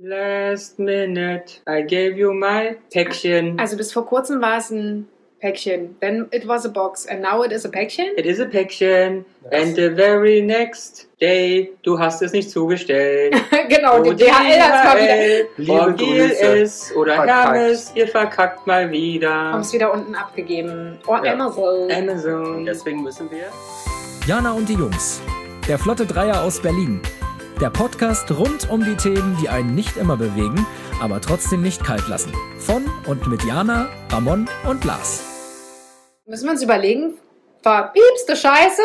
Last minute, I gave you my Päckchen. Also bis vor kurzem war es ein Päckchen. Then it was a box and now it is a Päckchen? It is a Päckchen. And the very next day, du hast es nicht zugestellt. Genau, die DHL hat mal wieder... Liebe GLS oder verkackt. Hermes, ihr verkackt mal wieder. Haben es wieder unten abgegeben. Oh, ja. Amazon. Deswegen müssen wir... Jana und die Jungs. Der Flotte Dreier aus Berlin. Der Podcast rund um die Themen, die einen nicht immer bewegen, aber trotzdem nicht kalt lassen. Von und mit Jana, Ramon und Lars. Müssen wir uns überlegen, verpiepste Scheiße,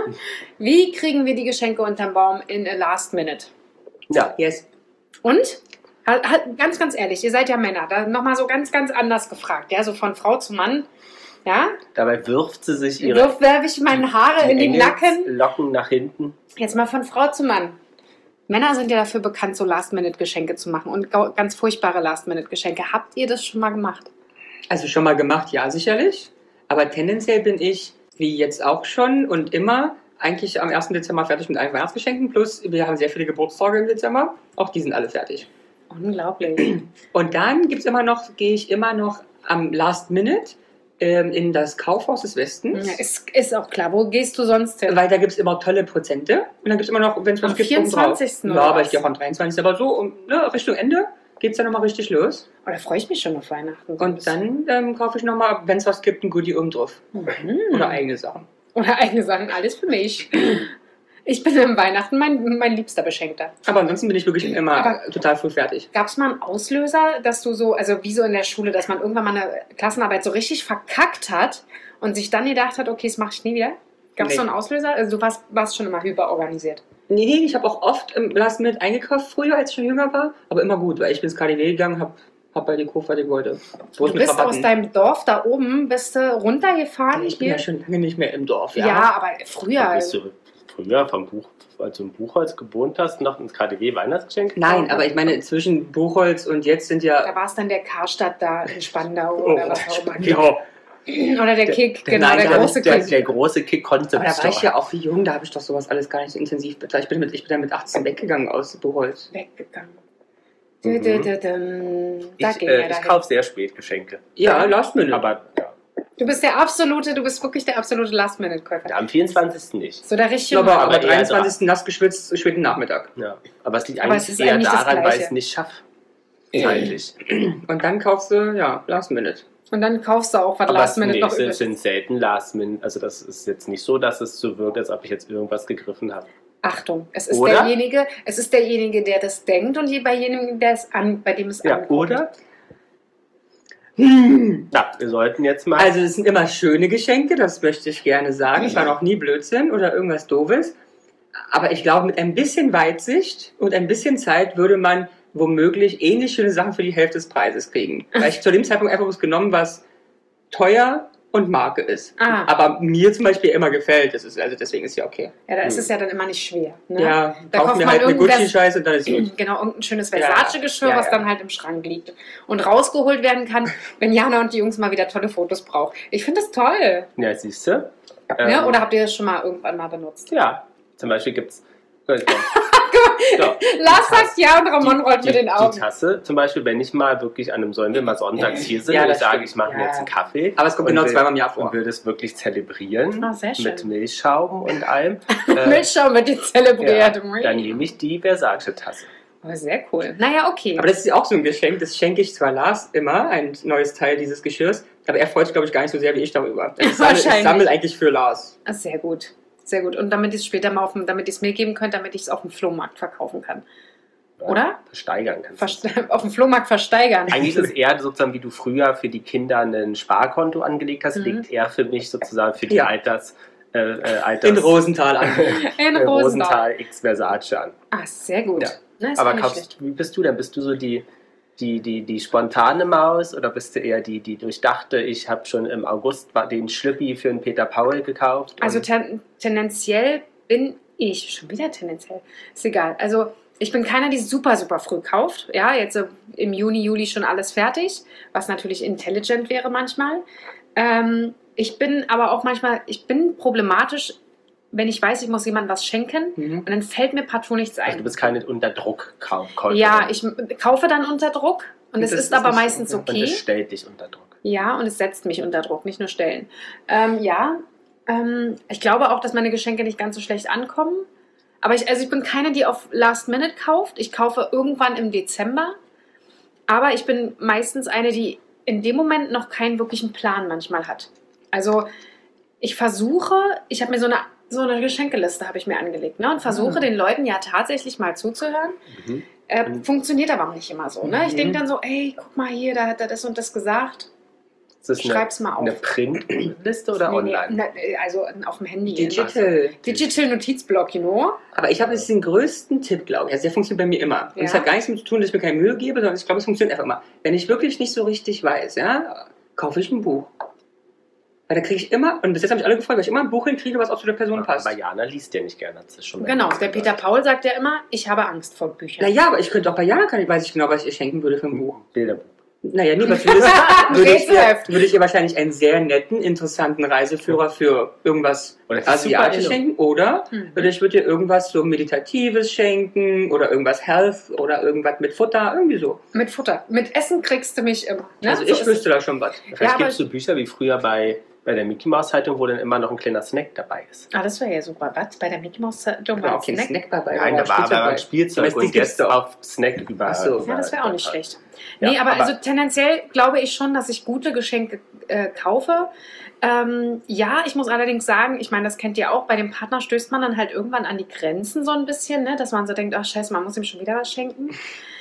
wie kriegen wir die Geschenke unterm Baum in a last minute? Ja. Yes. Und? Ganz, ganz ehrlich, ihr seid ja Männer, da nochmal so ganz, ganz anders gefragt, ja, so von Frau zu Mann, ja? Dabei wirft sie sich ihre Werfe ich meine Haare in den Nacken. Locken nach hinten. Jetzt mal von Frau zu Mann. Männer sind ja dafür bekannt, so Last-Minute-Geschenke zu machen und ganz furchtbare Last-Minute-Geschenke. Habt ihr das schon mal gemacht? Also schon mal gemacht, ja, sicherlich. Aber tendenziell bin ich, wie jetzt auch schon und immer, eigentlich am 1. Dezember fertig mit allen Weihnachtsgeschenken. Plus, wir haben sehr viele Geburtstage im Dezember. Auch die sind alle fertig. Unglaublich. Und dann gehe ich immer noch am Last Minute in das Kaufhaus des Westens. Ja, ist auch klar. Wo gehst du sonst hin? Weil da gibt es immer tolle Prozente. Und dann gibt es immer noch, wenn es was Am gibt, 24. Ja, oder aber was? ich gehe auch am 23. Aber so Richtung Ende geht es dann nochmal richtig los. Oh, da freue ich mich schon auf Weihnachten. Und dann kaufe ich nochmal, wenn es was gibt, ein Goodie oben drauf. Oder eigene Sachen. Oder eigene Sachen, alles für mich. Ich bin am Weihnachten mein liebster Beschenkter. Aber ansonsten bin ich wirklich immer total früh fertig. Gab es mal einen Auslöser, dass du so, also wie so in der Schule, dass man irgendwann mal eine Klassenarbeit so richtig verkackt hat und sich dann gedacht hat, okay, das mache ich nie wieder? Gab es so einen Auslöser? Also du warst schon immer hyperorganisiert. Nee, ich habe auch oft im Last Minute eingekauft, früher, als ich schon jünger war. Aber immer gut, weil ich bin ins KDW gegangen, hab bei die Kurve, die ich wollte. Du bist aus deinem Dorf da oben, bist du runtergefahren? Ich bin ja schon lange nicht mehr im Dorf. Ja, aber früher. Bist du früher als du im Buchholz gewohnt hast, noch ins KDW Weihnachtsgeschenk? Nein, aber ich meine, zwischen Buchholz und jetzt sind ja... Da war es dann der Karstadt da in Spandau oder was auch immer. Ja. Oder der Kick, genau, nein, der große Kick. Der große Kick-Concept Aber da war ich ja auch jung, da habe ich doch sowas alles gar nicht so intensiv bezahlt. Ich bin dann mit 18 weggegangen aus Buchholz. Weggegangen. Ich kaufe sehr spät Geschenke. Ja, Last Minute. Aber ja. Du bist wirklich der absolute Last-Minute-Käufer. Am 24. nicht. So der richtige aber Mann. am 23. nass geschwitzt, späten Nachmittag. Ja. Aber es liegt Aber eigentlich es ist eher eigentlich das daran, weil ich Gleiche. es nicht schaffe. Zeitlich. Und dann kaufst du, Last Minute. Und dann kaufst du auch was Aber Last-Minute noch es übrig. sind selten Last-Minute. Also das ist jetzt nicht so, dass es so wirkt, als ob ich jetzt irgendwas gegriffen habe. Achtung, es ist Oder? derjenige, der das denkt und bei demjenigen, bei dem es Ja, ankommt. oder? Na, wir sollten jetzt mal... Also es sind immer schöne Geschenke, das möchte ich gerne sagen. Es war noch nie Blödsinn oder irgendwas Doofes. Aber ich glaube, mit ein bisschen Weitsicht und ein bisschen Zeit würde man womöglich ähnlich schöne Sachen für die Hälfte des Preises kriegen. Weil ich zu dem Zeitpunkt einfach was genommen, was teuer und Marke ist. Ah. Aber mir zum Beispiel immer gefällt. Also deswegen ist ja okay. Ja, da ist es ja dann immer nicht schwer. Ne? Ja, da kauf kauft mir man halt eine irgendwas- Gucci-Scheiße und dann ist gut. Genau, irgendein schönes Ja. Versace-Geschirr, Ja, was ja. dann halt im Schrank liegt und rausgeholt werden kann, wenn Jana und die Jungs mal wieder tolle Fotos brauchen. Ich finde das toll. Ja, siehst du? Ja, oder habt ihr das schon mal irgendwann mal benutzt? Ja, zum Beispiel gibt es... Lars sagt ja und Ramon rollt mit den Augen. Die Tasse, zum Beispiel, wenn ich mal wirklich an einem Sonntag mal sonntags hier sind Ja, und ich das sage, stimmt. ich mache mir Ja. jetzt einen Kaffee. Aber es kommt und genau will- zweimal im Jahr vor. Und will das wirklich zelebrieren Ah, sehr schön. mit Milchschaum und allem. Milchschaum wird die zelebriert. Ja, dann nehme ich die Versace-Tasse. Oh, sehr cool. Naja, okay. Aber das ist ja auch so ein Geschenk, das schenke ich zwar Lars immer, ein neues Teil dieses Geschirrs, aber er freut sich, glaube ich, gar nicht so sehr wie ich darüber. Ich Wahrscheinlich. sammle eigentlich für Lars. Ah, sehr gut. Sehr gut. Und damit ich es später mal damit ich es mir geben könnte, damit ich es auf dem Flohmarkt verkaufen kann. Oder? Versteigern kannst du. Auf dem Flohmarkt versteigern. Eigentlich ist es eher sozusagen, wie du früher für die Kinder ein Sparkonto angelegt hast, liegt eher für mich sozusagen für die Ja. In Rosenthal an. In Rosenthal. Rosenthal X Versace an. Ah, sehr gut. Ja. Na, ist Aber auch nicht schlecht. wie bist du denn? Bist du so die spontane Maus oder bist du eher die durchdachte, ich habe schon im August den Schlüppi für einen Peter Paul gekauft? Also und- tendenziell bin ich, schon wieder tendenziell, ist egal. Also ich bin keiner, die super, super früh kauft. Ja, jetzt so im Juni, Juli schon alles fertig, was natürlich intelligent wäre manchmal. Ich bin aber auch manchmal, ich bin problematisch wenn ich weiß, ich muss jemandem was schenken und dann fällt mir partout nichts ein. Also du bist keine Unterdruck-Käuferin. Ja, ich kaufe dann unter Druck und es ist aber meistens Und okay. es stellt dich unter Druck. Ja, und es setzt mich unter Druck, nicht nur stellen. Ich glaube auch, dass meine Geschenke nicht ganz so schlecht ankommen. Aber ich bin keine, die auf Last Minute kauft. Ich kaufe irgendwann im Dezember. Aber ich bin meistens eine, die in dem Moment noch keinen wirklichen Plan manchmal hat. Also ich habe mir so eine Geschenkeliste habe ich mir angelegt, ne? Und versuche den Leuten ja tatsächlich mal zuzuhören. Funktioniert aber auch nicht immer so. Ne? Ich denke dann so, ey, guck mal hier, da hat er das und das gesagt. Schreib's mal auf. Eine Printliste oder online? Also auf dem Handy. Digital Notizblock, you know. Aber ich habe jetzt den größten Tipp, glaube ich. Also der funktioniert bei mir immer. Und es hat gar nichts damit zu tun, dass ich mir keine Mühe gebe, sondern ich glaube, es funktioniert einfach immer. Wenn ich wirklich nicht so richtig weiß, ja, kaufe ich ein Buch. Weil da kriege ich immer, und bis jetzt habe ich alle gefreut, weil ich immer ein Buch hinkriege, was auch zu der Person passt. Aber Jana liest ja nicht gerne. Das ist schon genau, der Peter Paul sagt ja immer, ich habe Angst vor Büchern. Naja, aber ich könnte auch bei Jana, weiß ich genau, was ich ihr schenken würde für ein Buch. Bilderbuch. Naja, nee, was würde ich ihr wahrscheinlich einen sehr netten, interessanten Reiseführer für irgendwas Asiatisches schenken. Oder ich würde ihr irgendwas so Meditatives schenken oder irgendwas Health oder irgendwas mit Futter, irgendwie so. Mit Futter. Mit Essen kriegst du mich immer. Ne? Also ich wüsste da schon was. Vielleicht gibt es so Bücher wie früher bei der Mickey Mouse Zeitung, wo dann immer noch ein kleiner Snack dabei ist. Ah, das wäre ja super. Was? Bei der Mickey Mouse Zeitung war auch kein Snack dabei. Nein, da war aber ein Spielzeug und jetzt auf Snack über. So. Ja, das wäre auch nicht schlecht. Nee, aber also tendenziell glaube ich schon, dass ich gute Geschenke kaufe. Ja, ich muss allerdings sagen, ich meine, das kennt ihr auch, bei dem Partner stößt man dann halt irgendwann an die Grenzen so ein bisschen, ne? Dass man so denkt, ach scheiße, man muss ihm schon wieder was schenken.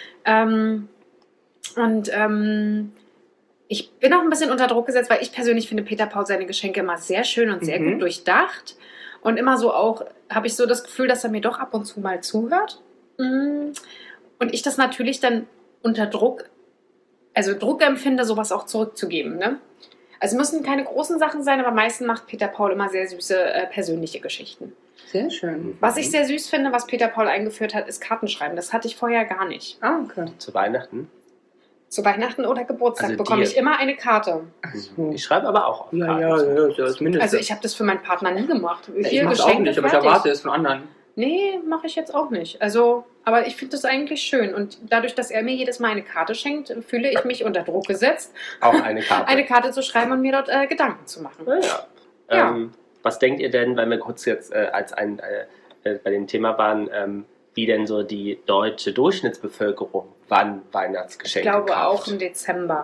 Ich bin auch ein bisschen unter Druck gesetzt, weil ich persönlich finde Peter Paul seine Geschenke immer sehr schön und sehr gut durchdacht. Und immer so auch, habe ich so das Gefühl, dass er mir doch ab und zu mal zuhört. Und ich das natürlich dann unter Druck empfinde, sowas auch zurückzugeben. Ne? Also müssen keine großen Sachen sein, aber meistens macht Peter Paul immer sehr süße persönliche Geschichten. Sehr schön. Was ich sehr süß finde, was Peter Paul eingeführt hat, ist Kartenschreiben. Das hatte ich vorher gar nicht. Ah, okay. Zu Weihnachten? Zu Weihnachten oder Geburtstag bekomme ich immer eine Karte. Ich schreibe aber auch auf Karten. Ja, das Mindeste. Also ich habe das für meinen Partner nie gemacht. Ich mache es auch nicht, aber ich erwarte es von anderen. Nee, mache ich jetzt auch nicht. Also, aber ich finde das eigentlich schön. Und dadurch, dass er mir jedes Mal eine Karte schenkt, fühle ich mich unter Druck gesetzt, auch eine Karte zu schreiben und mir dort Gedanken zu machen. Ja. Was denkt ihr denn, weil wir kurz jetzt bei dem Thema waren, wie denn so die deutsche Durchschnittsbevölkerung wann Weihnachtsgeschenke kauft? Ich glaube auch im Dezember.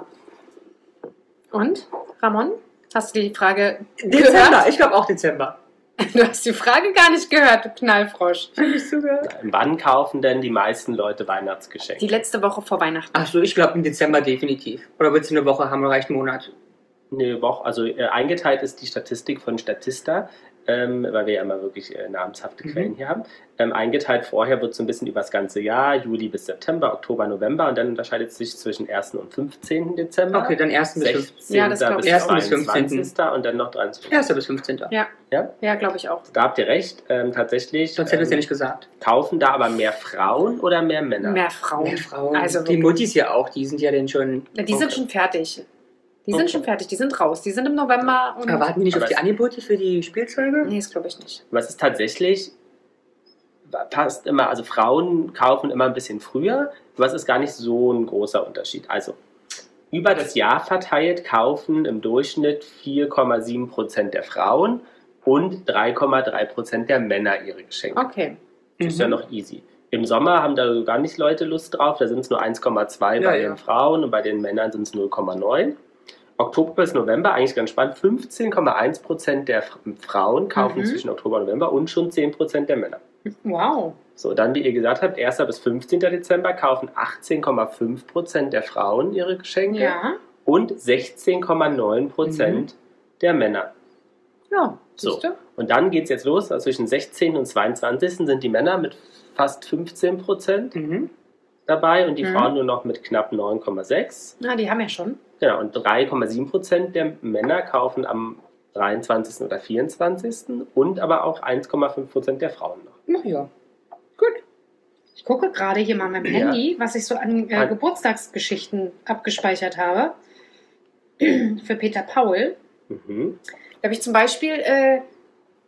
Und, Ramon, hast du die Frage Dezember, gehört? Ich glaube auch Dezember. Du hast die Frage gar nicht gehört, du Knallfrosch. Wann kaufen denn die meisten Leute Weihnachtsgeschenke? Die letzte Woche vor Weihnachten. Ach so, ich glaube im Dezember definitiv. Oder wird es eine Woche haben, reicht einen Monat? Eine Woche, also eingeteilt ist die Statistik von Statista, weil wir ja immer wirklich namenshafte Quellen hier haben. Eingeteilt vorher wird so ein bisschen über das ganze Jahr, Juli bis September, Oktober, November, und dann unterscheidet es sich zwischen 1. und 15. Dezember. Okay, dann 1. bis 15. Ja, das glaube ich. 1. bis 15. Und dann noch 23. 1. bis 15. Ja, glaube ich auch. Da habt ihr recht, tatsächlich. Sonst hätte ich es ja nicht gesagt. Kaufen da aber mehr Frauen oder mehr Männer? Mehr Frauen. Also die Muttis ja auch, die sind ja dann schon... Ja, die sind schon fertig. Die sind schon fertig, die sind raus. Die sind im November. Und aber warten die nicht auf die Angebote für die Spielzeuge? Nee, das glaube ich nicht. Was ist tatsächlich, passt immer, also Frauen kaufen immer ein bisschen früher, aber es ist gar nicht so ein großer Unterschied. Also über das Jahr verteilt kaufen im Durchschnitt 4,7% der Frauen und 3,3% der Männer ihre Geschenke. Okay. Das ist ja noch easy. Im Sommer haben da gar nicht Leute Lust drauf, da sind es nur 1,2 bei den Frauen und bei den Männern sind es 0,9. Oktober bis November, eigentlich ganz spannend, 15,1% der Frauen kaufen zwischen Oktober und November und schon 10% der Männer. Wow. So, dann, wie ihr gesagt habt, 1. bis 15. Dezember kaufen 18,5% der Frauen ihre Geschenke und 16,9% der Männer. Ja, so. Und dann geht es jetzt los, also zwischen 16. und 22. sind die Männer mit fast 15% dabei und die Frauen nur noch mit knapp 9,6%. Na, die haben ja schon. Genau, und 3,7% der Männer kaufen am 23. oder 24. und aber auch 1,5% der Frauen noch. Na ja, gut. Ich gucke gerade hier mal mit dem Handy, was ich so an Geburtstagsgeschichten abgespeichert habe. Für Peter Paul. Da habe ich zum Beispiel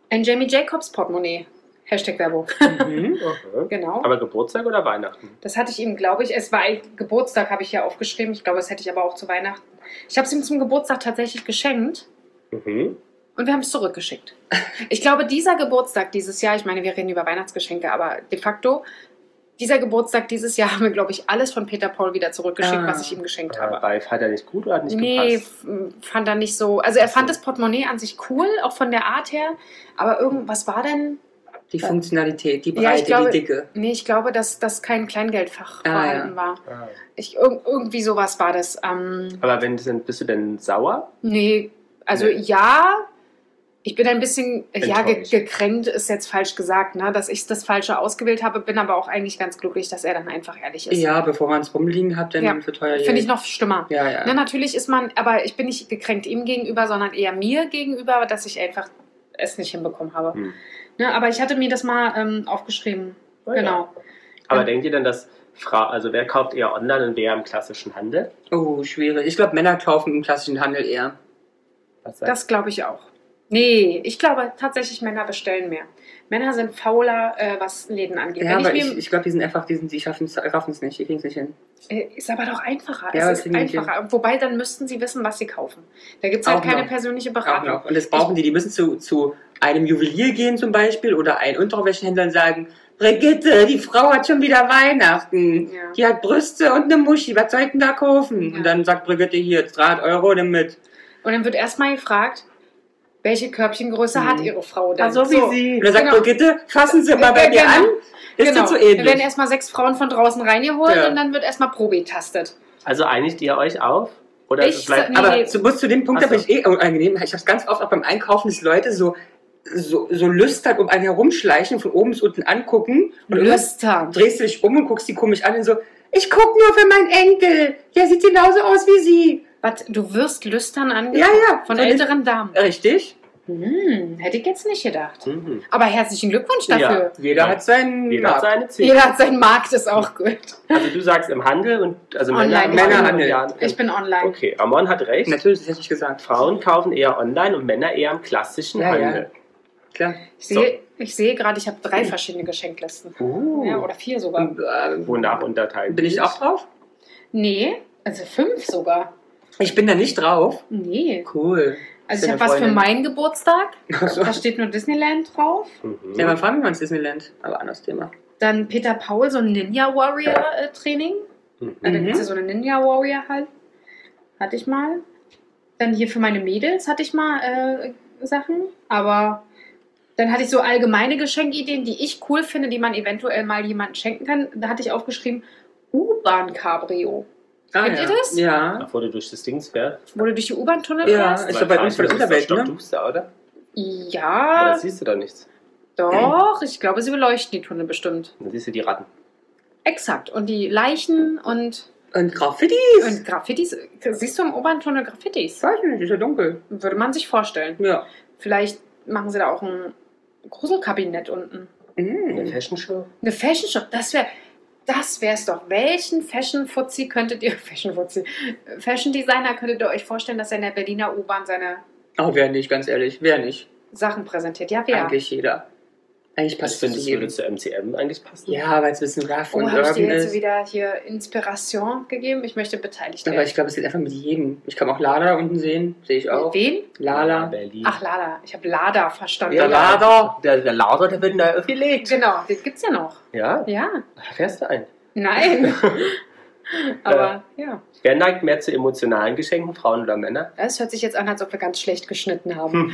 Ein Jamie Jacobs Portemonnaie. Hashtag Werbung. Mhm. Genau. Aber Geburtstag oder Weihnachten? Das hatte ich ihm, glaube ich, es war ein Geburtstag, habe ich ja aufgeschrieben. Ich glaube, das hätte ich aber auch zu Weihnachten. Ich habe es ihm zum Geburtstag tatsächlich geschenkt Mhm. und wir haben es zurückgeschickt. Ich glaube, dieser Geburtstag dieses Jahr, ich meine, wir reden über Weihnachtsgeschenke, aber de facto, dieser Geburtstag dieses Jahr haben wir, glaube ich, alles von Peter Paul wieder zurückgeschickt, was ich ihm geschenkt habe. Aber fand er nicht gut oder hat nicht Nee, gepasst? fand er nicht so. Also er fand das Portemonnaie an sich cool, auch von der Art her. Aber irgendwas war denn? Die Funktionalität, die Ja, ich Breite, glaube- die Dicke. Nee, ich glaube, dass das kein Kleingeldfach Ah, vorhanden war. Ah. Irgendwie sowas war das. Aber bist du denn sauer? Nee, also Nee. ja, ich bin ein bisschen, Enttäuscht. gekränkt ist jetzt falsch gesagt, ne, dass ich das Falsche ausgewählt habe, bin aber auch eigentlich ganz glücklich, dass er dann einfach ehrlich ist. Ja, bevor man es rumliegen hat, dann Ja. für teuer Finde ich Geld. noch schlimmer. Ja, ja. Ne, natürlich ist man, aber ich bin nicht gekränkt ihm gegenüber, sondern eher mir gegenüber, dass ich einfach es nicht hinbekommen habe. Hm. Ne, aber ich hatte mir das mal aufgeschrieben. Oh ja. Genau. Aber Ja. denkt ihr denn, dass also wer kauft eher online und wer im klassischen Handel? Oh, schwierig. Ich glaube, Männer kaufen im klassischen Handel eher. Was sagt Das glaube ich auch. Nee, ich glaube tatsächlich, Männer bestellen mehr. Männer sind fauler, was Läden angeht. Ja, Wenn aber ich mir, ich glaube, die schaffen es nicht, die kriegen es nicht hin. ist aber doch einfacher. Ja, Es ist kriegen die nicht einfacher. Wobei, dann müssten sie wissen, was sie kaufen. Da gibt es halt Auch keine noch. persönliche Auch Beratung. noch. Und das brauchen die müssen zu einem Juwelier gehen zum Beispiel oder einen Unterwäschehändler und sagen, Brigitte, die Frau hat schon wieder Weihnachten. Ja. Die hat Brüste und eine Muschi, was soll ich denn da kaufen? Ja. Und dann sagt Brigitte, hier, 300 Euro, nimm mit. Und dann wird erstmal gefragt, welche Körbchengröße hat ihre Frau denn? Und dann sagt Genau. Brigitte, fassen Sie mal bei dir Genau. an. Ist Genau. das so Dann werden ähnlich? erstmal 6 Frauen von draußen reingeholt Ja. und dann wird erstmal Probe getestet. Also einigt ihr euch auf? Oder Ich bleibt, Nee. Aber bis zu dem Punkt, da Ach bin so. ich unangenehm. Ich habe es ganz oft auch beim Einkaufen, dass Leute so lüstern um einen herumschleichen, von oben bis unten angucken. Und irgendwann Lüstern. drehst du dich um und guckst die komisch an und so, ich guck nur für meinen Enkel. Der sieht genauso aus wie sie. Was, du wirst lüstern Ja, angeguckt ja. von den- älteren Damen. Richtig. Hätte ich jetzt nicht gedacht. Mhm. Aber herzlichen Glückwunsch dafür. Jeder Ja. hat seinen Jeder hat Markt. seine Ziele. Jeder hat seinen Markt, ist auch gut. Also du sagst im Handel und also Online. Männerhandel. Ja, Ich bin online. okay, Ramon hat recht. Natürlich, das hätte ich gesagt. Frauen kaufen eher online und Männer eher im klassischen Ja, ja. Handel. Klar. Ich sehe gerade, ich habe 3 verschiedene Geschenklisten. Ja, oder 4 sogar. Und, Wonach unterteilen? bin ich auch drauf? Nee, also 5 sogar. Ich bin da nicht drauf. Nee. Cool. Also Ist ich ja habe eine was für Freundin. meinen Geburtstag. Ach so. Da steht nur Disneyland drauf. Mhm. Ja, wann fahren wir mal ins Disneyland? Aber anderes Thema. Dann Peter Paul, so ein Ninja Warrior Training. Mhm. Da gibt es ja Mhm. so eine Ninja Warrior halt. Hatte ich mal. Dann hier für meine Mädels hatte ich mal Sachen. Aber dann hatte ich so allgemeine Geschenkideen, die ich cool finde, die man eventuell mal jemandem schenken kann. Da hatte ich aufgeschrieben, U-Bahn-Cabrio. Kennt ihr das? Ja. Bevor du durch das Ding fährst. Wo du durch die U-Bahn-Tunnel Ja, fährst? ist doch bei uns für die Unterwelt, ne? Duster, oder? Aber Ja, da siehst du doch nichts. doch. Ich glaube, sie beleuchten die Tunnel bestimmt. Dann siehst du die Ratten. Exakt. Und die Leichen und Und Graffitis. Graffitis. Siehst du im U-Bahn-Tunnel Graffitis? Weiß ich nicht, ist ja dunkel. Würde man sich vorstellen. Ja. Vielleicht machen sie da auch ein Gruselkabinett unten. Eine Mhm. Fashion Show? Eine Fashion Show, das wär's doch. Welchen Fashion-Fuzzi könntet ihr, Fashion Designer könntet ihr euch vorstellen, dass er in der Berliner U-Bahn seine Oh, wer nicht, ganz ehrlich. Wer nicht? Sachen präsentiert? Ja, wer? Eigentlich jeder. Eigentlich Was passt es findest zu du, würde jedem. zu MCM eigentlich passen? Ja, weil es ein bisschen rough Oh, und habe ich dir urban jetzt ist. wieder hier Inspiration gegeben? Ich möchte beteiligt Aber werden. ich glaube, es geht einfach mit jedem. Ich kann auch Lala da unten sehen. Sehe ich auch. Wen? Lala. Berlin. Ach, Lada. Ich habe Lada verstanden. Ja, Lada. Der Lader, der wird neu aufgelegt. Genau, den gibt's ja noch. Ja? Ja. Fährst du ein? Nein. Aber ja. Wer neigt mehr zu emotionalen Geschenken, Frauen oder Männer? Es hört sich jetzt an, als ob wir ganz schlecht geschnitten haben.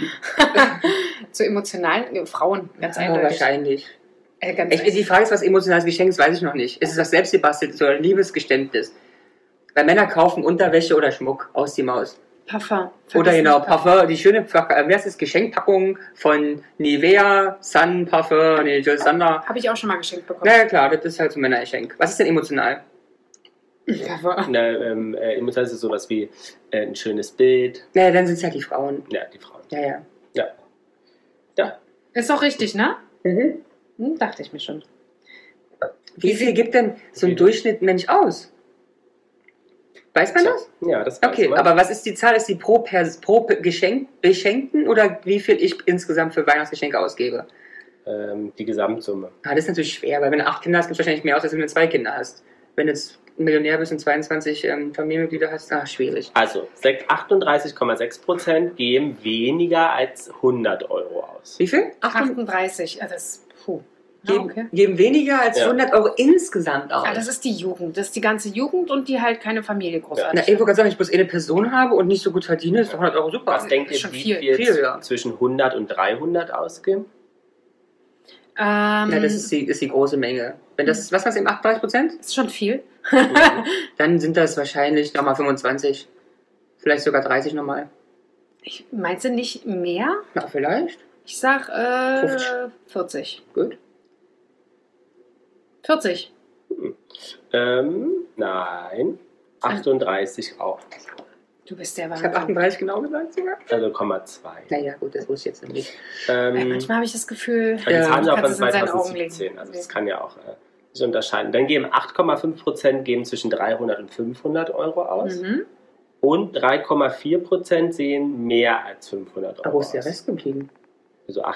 Zu emotionalen Frauen, ganz Ja, eindeutig. wahrscheinlich. Ganz Die Frage ist, was emotionales Geschenk ist, weiß ich noch nicht. Ist es was selbstgebasteltes oder ein Liebesgeständnis? Weil Männer kaufen Unterwäsche oder Schmuck aus die Maus. Parfum. Oder Vergiss genau, nicht Parfum, die schöne, wer ist das, Geschenkpackung von Nivea, Sun Parfum, nee, Jill Sander. Habe ich auch schon mal geschenkt bekommen. Na ja, klar, das ist halt so ein Männergeschenk. Was ist denn emotional? Parfum. Emotional ist es sowas wie ein schönes Bild. Naja, dann sind es halt die Frauen. Ja, die Frauen. Ja, ja. Ja. Ja. Ist doch richtig, ne? Mhm. Dachte ich mir schon. Wie viel gibt denn so ein Durchschnitt Mensch aus? Weiß man das? Ja, das weiß Okay, man. aber was ist die Zahl? Ist die pro Beschenkten oder wie viel ich insgesamt für Weihnachtsgeschenke ausgebe? Die Gesamtsumme. Das ist natürlich schwer, weil wenn du 8 Kinder hast, gibt es wahrscheinlich mehr aus, als wenn du 2 Kinder hast. Wenn du jetzt Millionär bist und 22 Familienmitglieder hast, schwierig. Also 38,6% geben weniger als 100 Euro aus. Wie viel? 38. Also das, Ja, okay. Geben weniger als 100 Euro insgesamt aus. Das ist die Jugend. Das ist die ganze Jugend und die halt keine Familie großartig. Na, ich wollte gerade sagen, ich bloß eine Person habe und nicht so gut verdiene, ist doch 100 Euro super. Was denkt ihr, schon wie viel. viel ja. zwischen 100 und 300 ausgeben? Ja, das ist die große Menge. Wenn das, was war's eben, 38%? ist schon viel. Dann sind das wahrscheinlich nochmal 25. Vielleicht sogar 30 nochmal. Meinst du nicht mehr? Na, vielleicht. Ich sag 50. 40. Gut. 40. Nein. 38 auch. Du bist der Ich habe Wahnsinn. 38 genau gesagt sogar. Also 0,2. Naja, gut, das wusste ich jetzt nicht. Manchmal habe ich das Gefühl, Die Zahlen sind auch von kannst es in seinen Augen legen. 2017, also das kann ja auch sich unterscheiden. Dann geben 8,5% geben zwischen 300 und 500 Euro aus und 3,4% sehen mehr als 500 Euro Aber wo ist der aus. Rest geblieben? Also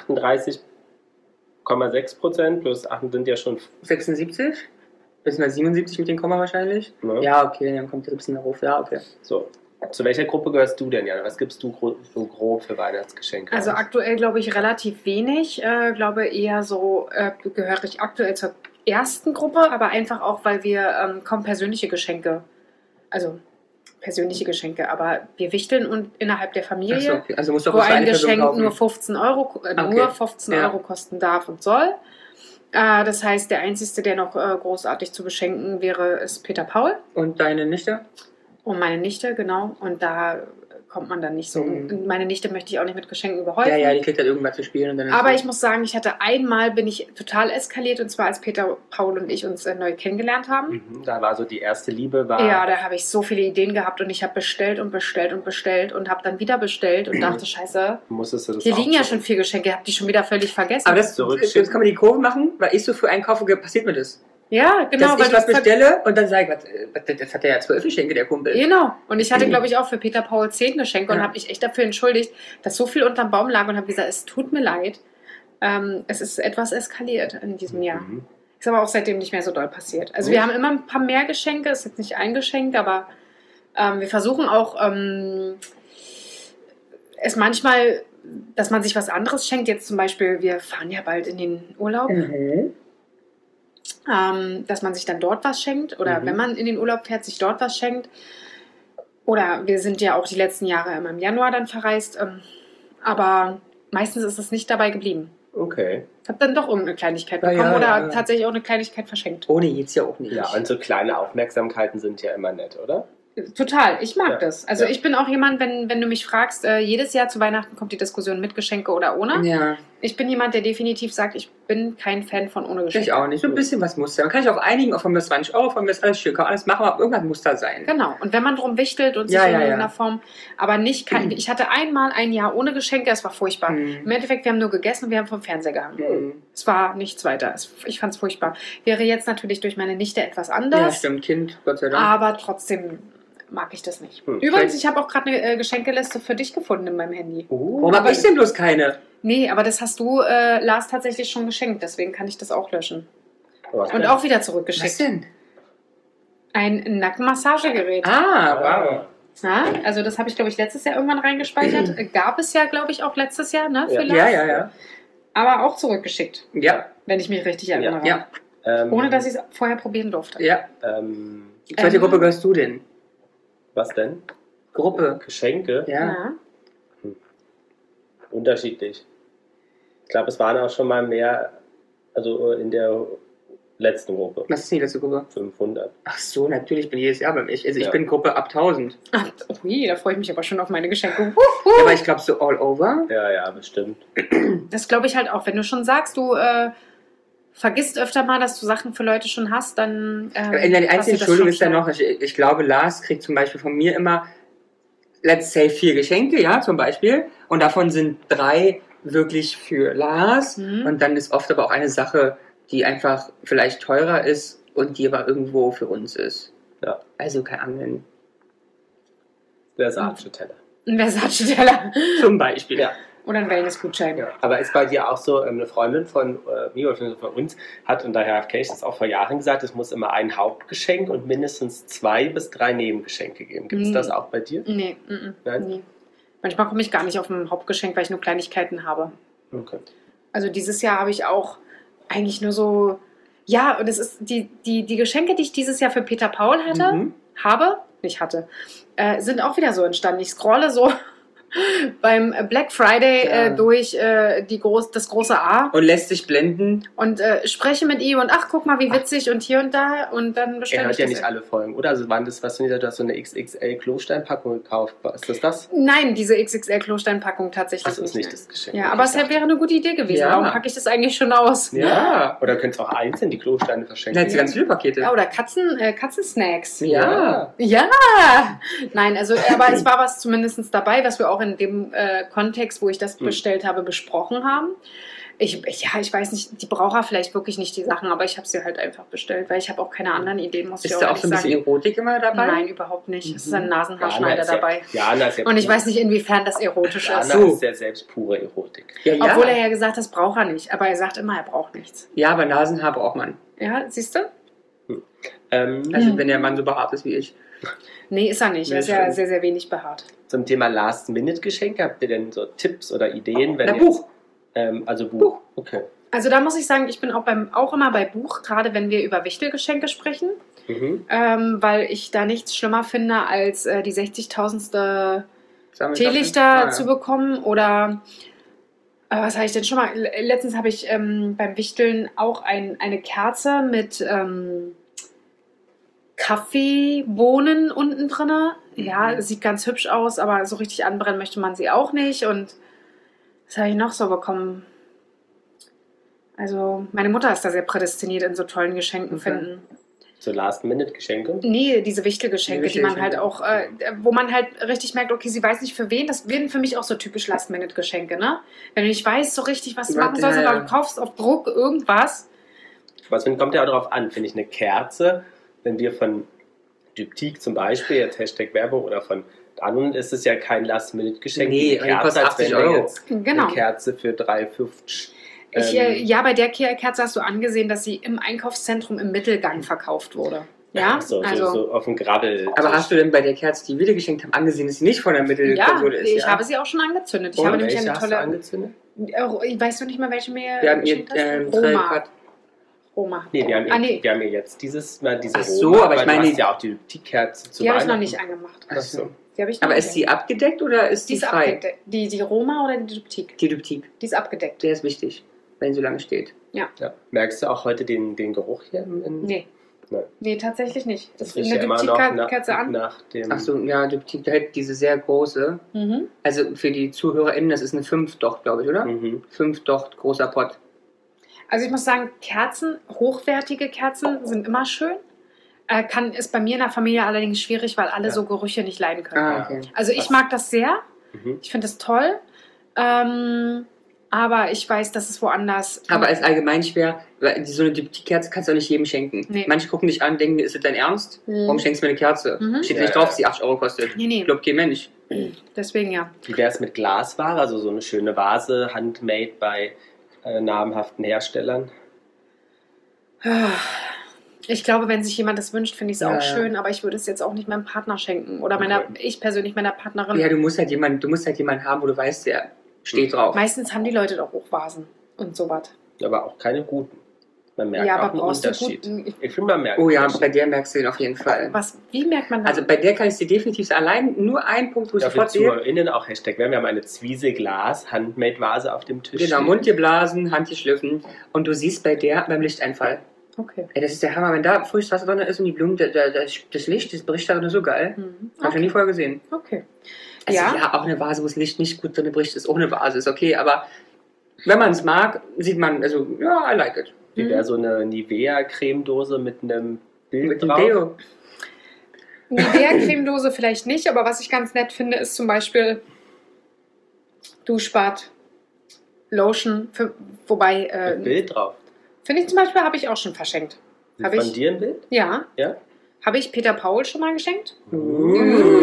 38,6% plus 8 sind ja schon 76? Bis mal 77 mit dem Komma wahrscheinlich? Ne? Ja, okay, dann kommt das ein bisschen darauf. Ja, okay. so. Zu welcher Gruppe gehörst du denn, Jana? Was gibst du so grob für Weihnachtsgeschenke Also aus? aktuell glaube ich relativ wenig. Glaube eher so, gehöre ich aktuell zur ersten Gruppe, aber einfach auch, weil wir kaum persönliche Geschenke, aber wir wichteln und innerhalb der Familie, Ach so, okay. Also musst du auch wo was für ein eine Person Geschenk kaufen. nur 15 Euro, Okay. Ja. Euro kosten darf und soll. Das heißt, der Einzige, der noch großartig zu beschenken wäre, ist Peter Paul. Und deine Nichte? Und meine Nichte, genau. Und da kommt man dann nicht so. Mhm. Und meine Nichte möchte ich auch nicht mit Geschenken überhäufen. Ja, die kriegt halt irgendwas zu spielen. Und dann ist Aber gut. ich muss sagen, bin ich total eskaliert. Und zwar, als Peter Paul und ich uns neu kennengelernt haben. Da war so die erste Liebe. Ja, da habe ich so viele Ideen gehabt. Und ich habe bestellt und bestellt und bestellt. Und habe dann wieder bestellt. Und dachte, scheiße, Musstest du das hier auch liegen ja so- schon 4 Geschenke. Ich habe die schon wieder völlig vergessen. Aber das zurückschicken. kann man die Kurve machen, weil ich so für einkaufe, passiert mir das. ja, genau. Dass ich was du- bestelle und dann sage ich, das hat der ja 12 Geschenke, der Kumpel. Genau. Und ich hatte, glaube ich, auch für Peter Paul 10 Geschenke und Ja. habe mich echt dafür entschuldigt, dass so viel unterm Baum lag und habe gesagt, es tut mir leid. Es ist etwas eskaliert in diesem Jahr. Ist aber auch seitdem nicht mehr so doll passiert. Also wir haben immer ein paar mehr Geschenke, ist jetzt nicht ein Geschenk, aber wir versuchen auch es manchmal, dass man sich was anderes schenkt. Jetzt zum Beispiel, wir fahren ja bald in den Urlaub. Dass man sich dann dort was schenkt oder wenn man in den Urlaub fährt, sich dort was schenkt. Oder wir sind ja auch die letzten Jahre immer im Januar dann verreist, aber meistens ist es nicht dabei geblieben. Okay. Ich habe dann doch irgendeine Kleinigkeit Ja, bekommen ja, oder ja. tatsächlich auch eine Kleinigkeit verschenkt. Ohne geht's ja auch nicht. Ja, und so kleine Aufmerksamkeiten sind ja immer nett, oder? Total, ich mag Ja. das. Also Ja. ich bin auch jemand, wenn du mich fragst, jedes Jahr zu Weihnachten kommt die Diskussion mit Geschenke oder ohne. Ja, Ich bin jemand, der definitiv sagt, ich bin kein Fan von ohne Geschenke. ich auch nicht. So ein bisschen was muss sein. Man kann sich auf einigen, auch von mir 20 Euro, von mir ist alles schön, kann alles machen, aber irgendwas muss da sein. Genau. Und wenn man drum wichtelt und sich Ja, in ja, ja. irgendeiner Form, aber nicht kein, ich hatte einmal ein Jahr ohne Geschenke, es war furchtbar. Mhm. Im Endeffekt, wir haben nur gegessen und wir haben vom Fernseher gehangen. Mhm. Es war nichts weiter. Ich fand es furchtbar. Wäre jetzt natürlich durch meine Nichte etwas Ja, anders, stimmt, Kind, Gott sei Dank. aber trotzdem mag ich das nicht. Hm. Übrigens, ich habe auch gerade eine Geschenkeliste für dich gefunden in meinem Handy. Warum habe ich denn bloß keine? Nee, aber das hast du Lars tatsächlich schon geschenkt, deswegen kann ich das auch löschen. Was Und denn? auch wieder Was zurückgeschickt. denn? Ein Nackenmassagegerät. Wow. Ja, also das habe ich, glaube ich, letztes Jahr irgendwann reingespeichert. Gab es ja, glaube ich, auch letztes Jahr, ne? Für Ja. Lars. Ja. Aber auch zurückgeschickt, Ja, wenn ich mich richtig erinnere. ja, Ohne, dass ich es vorher probieren durfte. ja. Zu welcher Gruppe gehörst du denn? Was denn? Gruppe. Geschenke? Ja. Ja. Unterschiedlich. Ich glaube, es waren auch schon mal mehr, also in der letzten Gruppe. Was ist die letzte Gruppe? 500. Ach so, natürlich bin ich jedes Jahr beim ich. Also ich Ja. bin Gruppe ab 1000. Ach, ui, da freue ich mich aber schon auf meine Geschenke. Ja, aber ich glaube so all over. Ja, bestimmt. Das glaube ich halt auch. Wenn du schon sagst, du vergisst öfter mal, dass du Sachen für Leute schon hast, dann Die passiert einzige das Entschuldigung schon ist ja schnell. noch, ich glaube, Lars kriegt zum Beispiel von mir immer, let's say, 4 Geschenke, ja, zum Beispiel. Und davon sind 3 wirklich für Lars. Mhm. Und dann ist oft aber auch eine Sache, die einfach vielleicht teurer ist und die aber irgendwo für uns ist. Ja. Also keine Ahnung, Versace-Teller. Ein Versace-Teller. Zum Beispiel. Ja. Oder ein Wellness-Gutschein. Ja. Aber ist bei dir auch so, eine Freundin von mir oder von uns hat, und daher habe ich das auch vor Jahren gesagt, es muss immer ein Hauptgeschenk und mindestens 2 bis 3 Nebengeschenke geben. Gibt es das auch bei dir? Nee, Nein? nee. Manchmal komme ich gar nicht auf ein Hauptgeschenk, weil ich nur Kleinigkeiten habe. Okay. Also dieses Jahr habe ich auch eigentlich nur so... Ja, und es ist die Geschenke, die ich dieses Jahr für Peter Paul sind auch wieder so entstanden. Ich scrolle so beim Black Friday durch das große A Und lässt sich blenden. und spreche mit ihm und ach, guck mal, wie witzig und hier und da und dann bestelle Er ich hört ja das. nicht alle Folgen, oder? Also waren das, was du hast so eine XXL-Klosteinpackung gekauft. Ist das? Nein, diese XXL-Klosteinpackung tatsächlich Das ist nicht mehr. das Geschenk. Ja, aber es wäre eine gute Idee gewesen. Ja. Warum packe ich das eigentlich schon aus? Ja. Oder könntest auch einzeln die Klosteine verschenken. Dann hat sie ganz viele Pakete. Ja, oder Katzensnacks. Ja. Ja! Nein, also, aber es war was zumindest dabei, was wir auch in dem Kontext, wo ich das bestellt habe, besprochen haben. Ich weiß nicht, die braucht er vielleicht wirklich nicht die Sachen, aber ich habe sie halt einfach bestellt, weil ich habe auch keine anderen Ideen, muss ich Ist auch da auch ehrlich so ein bisschen sagen. Erotik immer dabei? Nein, überhaupt nicht. Es ist ein Nasenhaarschneider Jana ist ja- dabei. Jana ist ja Und ich weiß nicht, inwiefern das erotisch Jana ist. So. ist ja selbst pure Erotik. Ja, ja. Obwohl er ja gesagt hat, das braucht er nicht. Aber er sagt immer, er braucht nichts. Ja, aber Nasenhaar braucht man. Ja, siehst du? Also wenn der Mann so behaart ist wie ich. Nee, ist er nicht. Er Nee, ist ja schon. sehr, sehr wenig behaart. Zum Thema Last-Minute-Geschenke, habt ihr denn so Tipps oder Ideen? Wenn Na, ihr- Buch. Also Buch. Okay. Also da muss ich sagen, ich bin auch immer bei Buch, gerade wenn wir über Wichtelgeschenke sprechen, Mhm. weil ich da nichts schlimmer finde, als die 60.000. Sammeltaschen. Teelichter Ah, ja. zu bekommen oder was habe ich denn schon mal? Letztens habe ich beim Wichteln auch eine Kerze mit Kaffeebohnen unten drin. Ja, sieht ganz hübsch aus, aber so richtig anbrennen möchte man sie auch nicht. Und was habe ich noch so bekommen? Also meine Mutter ist da sehr prädestiniert in so tollen Geschenken Okay. finden. So Last-Minute-Geschenke? Nee, diese Wichtelgeschenke, die man halt auch, wo man halt richtig merkt, okay, sie weiß nicht für wen. Das werden für mich auch so typisch Last-Minute-Geschenke, ne? Wenn du nicht weißt so richtig, was du Ja, machen sollst, ja. oder du kaufst auf Druck irgendwas. Was kommt ja auch darauf an, finde ich, eine Kerze, wenn wir von Diptyque zum Beispiel, jetzt Hashtag Werbung oder von anderen, ist es ja kein Last-Minute-Geschenk. Nee, Die aber die kostet als wenn 80 wir Euro. jetzt Genau. eine Kerze für 3,50. Ja, bei der Kerze hast du angesehen, dass sie im Einkaufszentrum im Mittelgang verkauft wurde. Ja, so, also. so auf dem Grabbel. Aber hast du denn bei der Kerze, die wir dir geschenkt haben, angesehen, dass sie nicht von der Ja, Mittelkonsole ist? ich habe sie auch schon angezündet. Ich Und habe nämlich welche eine hast du tolle. angezündet? Ich weiß noch nicht mal, welche mir Wir haben ihr geschenkt hast. Roma. Nee, wir haben, Nee. wir haben ja jetzt dieses Mal diese Ach so, Roma, aber ich weil meine, du hast ja auch die Diptyque-Kerze zu Die habe ich noch Weihnachten. nicht angemacht. Ach so. Die habe ich noch Aber nicht ist die abgedeckt oder ist Die die ist frei? abgedeckt. Die Roma oder die Diptyque? Die Diptyque. Die ist abgedeckt. Der ist wichtig, wenn so lange steht. Ja. Merkst du auch heute den Geruch hier? Nee. Nein. Nee, tatsächlich nicht. Das Ist riecht eine ja immer noch Diptyque-Kerze an. nach dem... Ach so, ja, Diptyque, da hätte diese sehr große. Mhm. Also für die ZuhörerInnen, das ist eine 5-Docht, glaube ich, oder? Mhm. 5-Docht, großer Pott. Also ich muss sagen, Kerzen, hochwertige Kerzen sind immer schön. Ist bei mir in der Familie allerdings schwierig, weil alle Ja. so Gerüche nicht leiden können. Ah, okay. Also ich Was? mag das sehr. Mhm. Ich finde das toll. Aber ich weiß, dass es woanders... Aber es ist allgemein schwer, weil so eine Diptyque-Kerze kannst du auch nicht jedem schenken. Nee. Manche gucken dich an, denken, ist das dein Ernst? Mhm. Warum schenkst du mir eine Kerze? Mhm. Steht Ja, nicht drauf, ja. dass die 8 Euro kostet. Nee. Glaubt kein Mensch. Deswegen ja. Wie wäre es mit Glasware? Also so eine schöne Vase, handmade bei namhaften Herstellern? Ich glaube, wenn sich jemand das wünscht, finde ich es Ja, auch ja. schön, aber ich würde es jetzt auch nicht meinem Partner schenken. Oder Okay. ich persönlich meiner Partnerin. Ja, du musst halt jemanden haben, wo du weißt, der steht drauf. Meistens haben die Leute doch auch Vasen und sowas. Aber auch keine guten. Man merkt Ja, auch aber einen brauchst du Unterschied. guten. Ich finde, man merkt Oh ja, einen Unterschied. bei der merkst du den auf jeden Fall. Wie merkt man das? Also bei der kann ich dir definitiv sagen, allein nur ein Punkt, wo ich Dafür sofort sehe. ZuhörerInnen auch Hashtag. Wir haben eine Zwiesel-Glas Handmade-Vase auf dem Tisch. Genau, stehen. Mund geblasen, Hand geschliffen. Und du siehst bei der beim Lichteinfall. Okay. Ey, das ist der Hammer. Wenn da frisches Wasser drin ist und die Blumen, das Licht, das bricht darin so geil. Mhm. Hab ich noch nie vorher gesehen. Okay. Also Ja. ja, auch eine Vase, wo das Licht nicht gut drin bricht, ist auch eine Vase, ist okay. Aber wenn man es mag, sieht man, also, ja, I like it. Wie wäre so eine Nivea-Cremedose mit einem Bild Mit dem drauf? Deo. Nivea-Cremedose vielleicht nicht, aber was ich ganz nett finde, ist zum Beispiel Duschbad, Lotion, wobei, Mit Bild drauf. finde ich zum Beispiel, habe ich auch schon verschenkt. Hab Von ich? dir ein Bild? Ja. Ja. Habe ich Peter Paul schon mal geschenkt? Uh.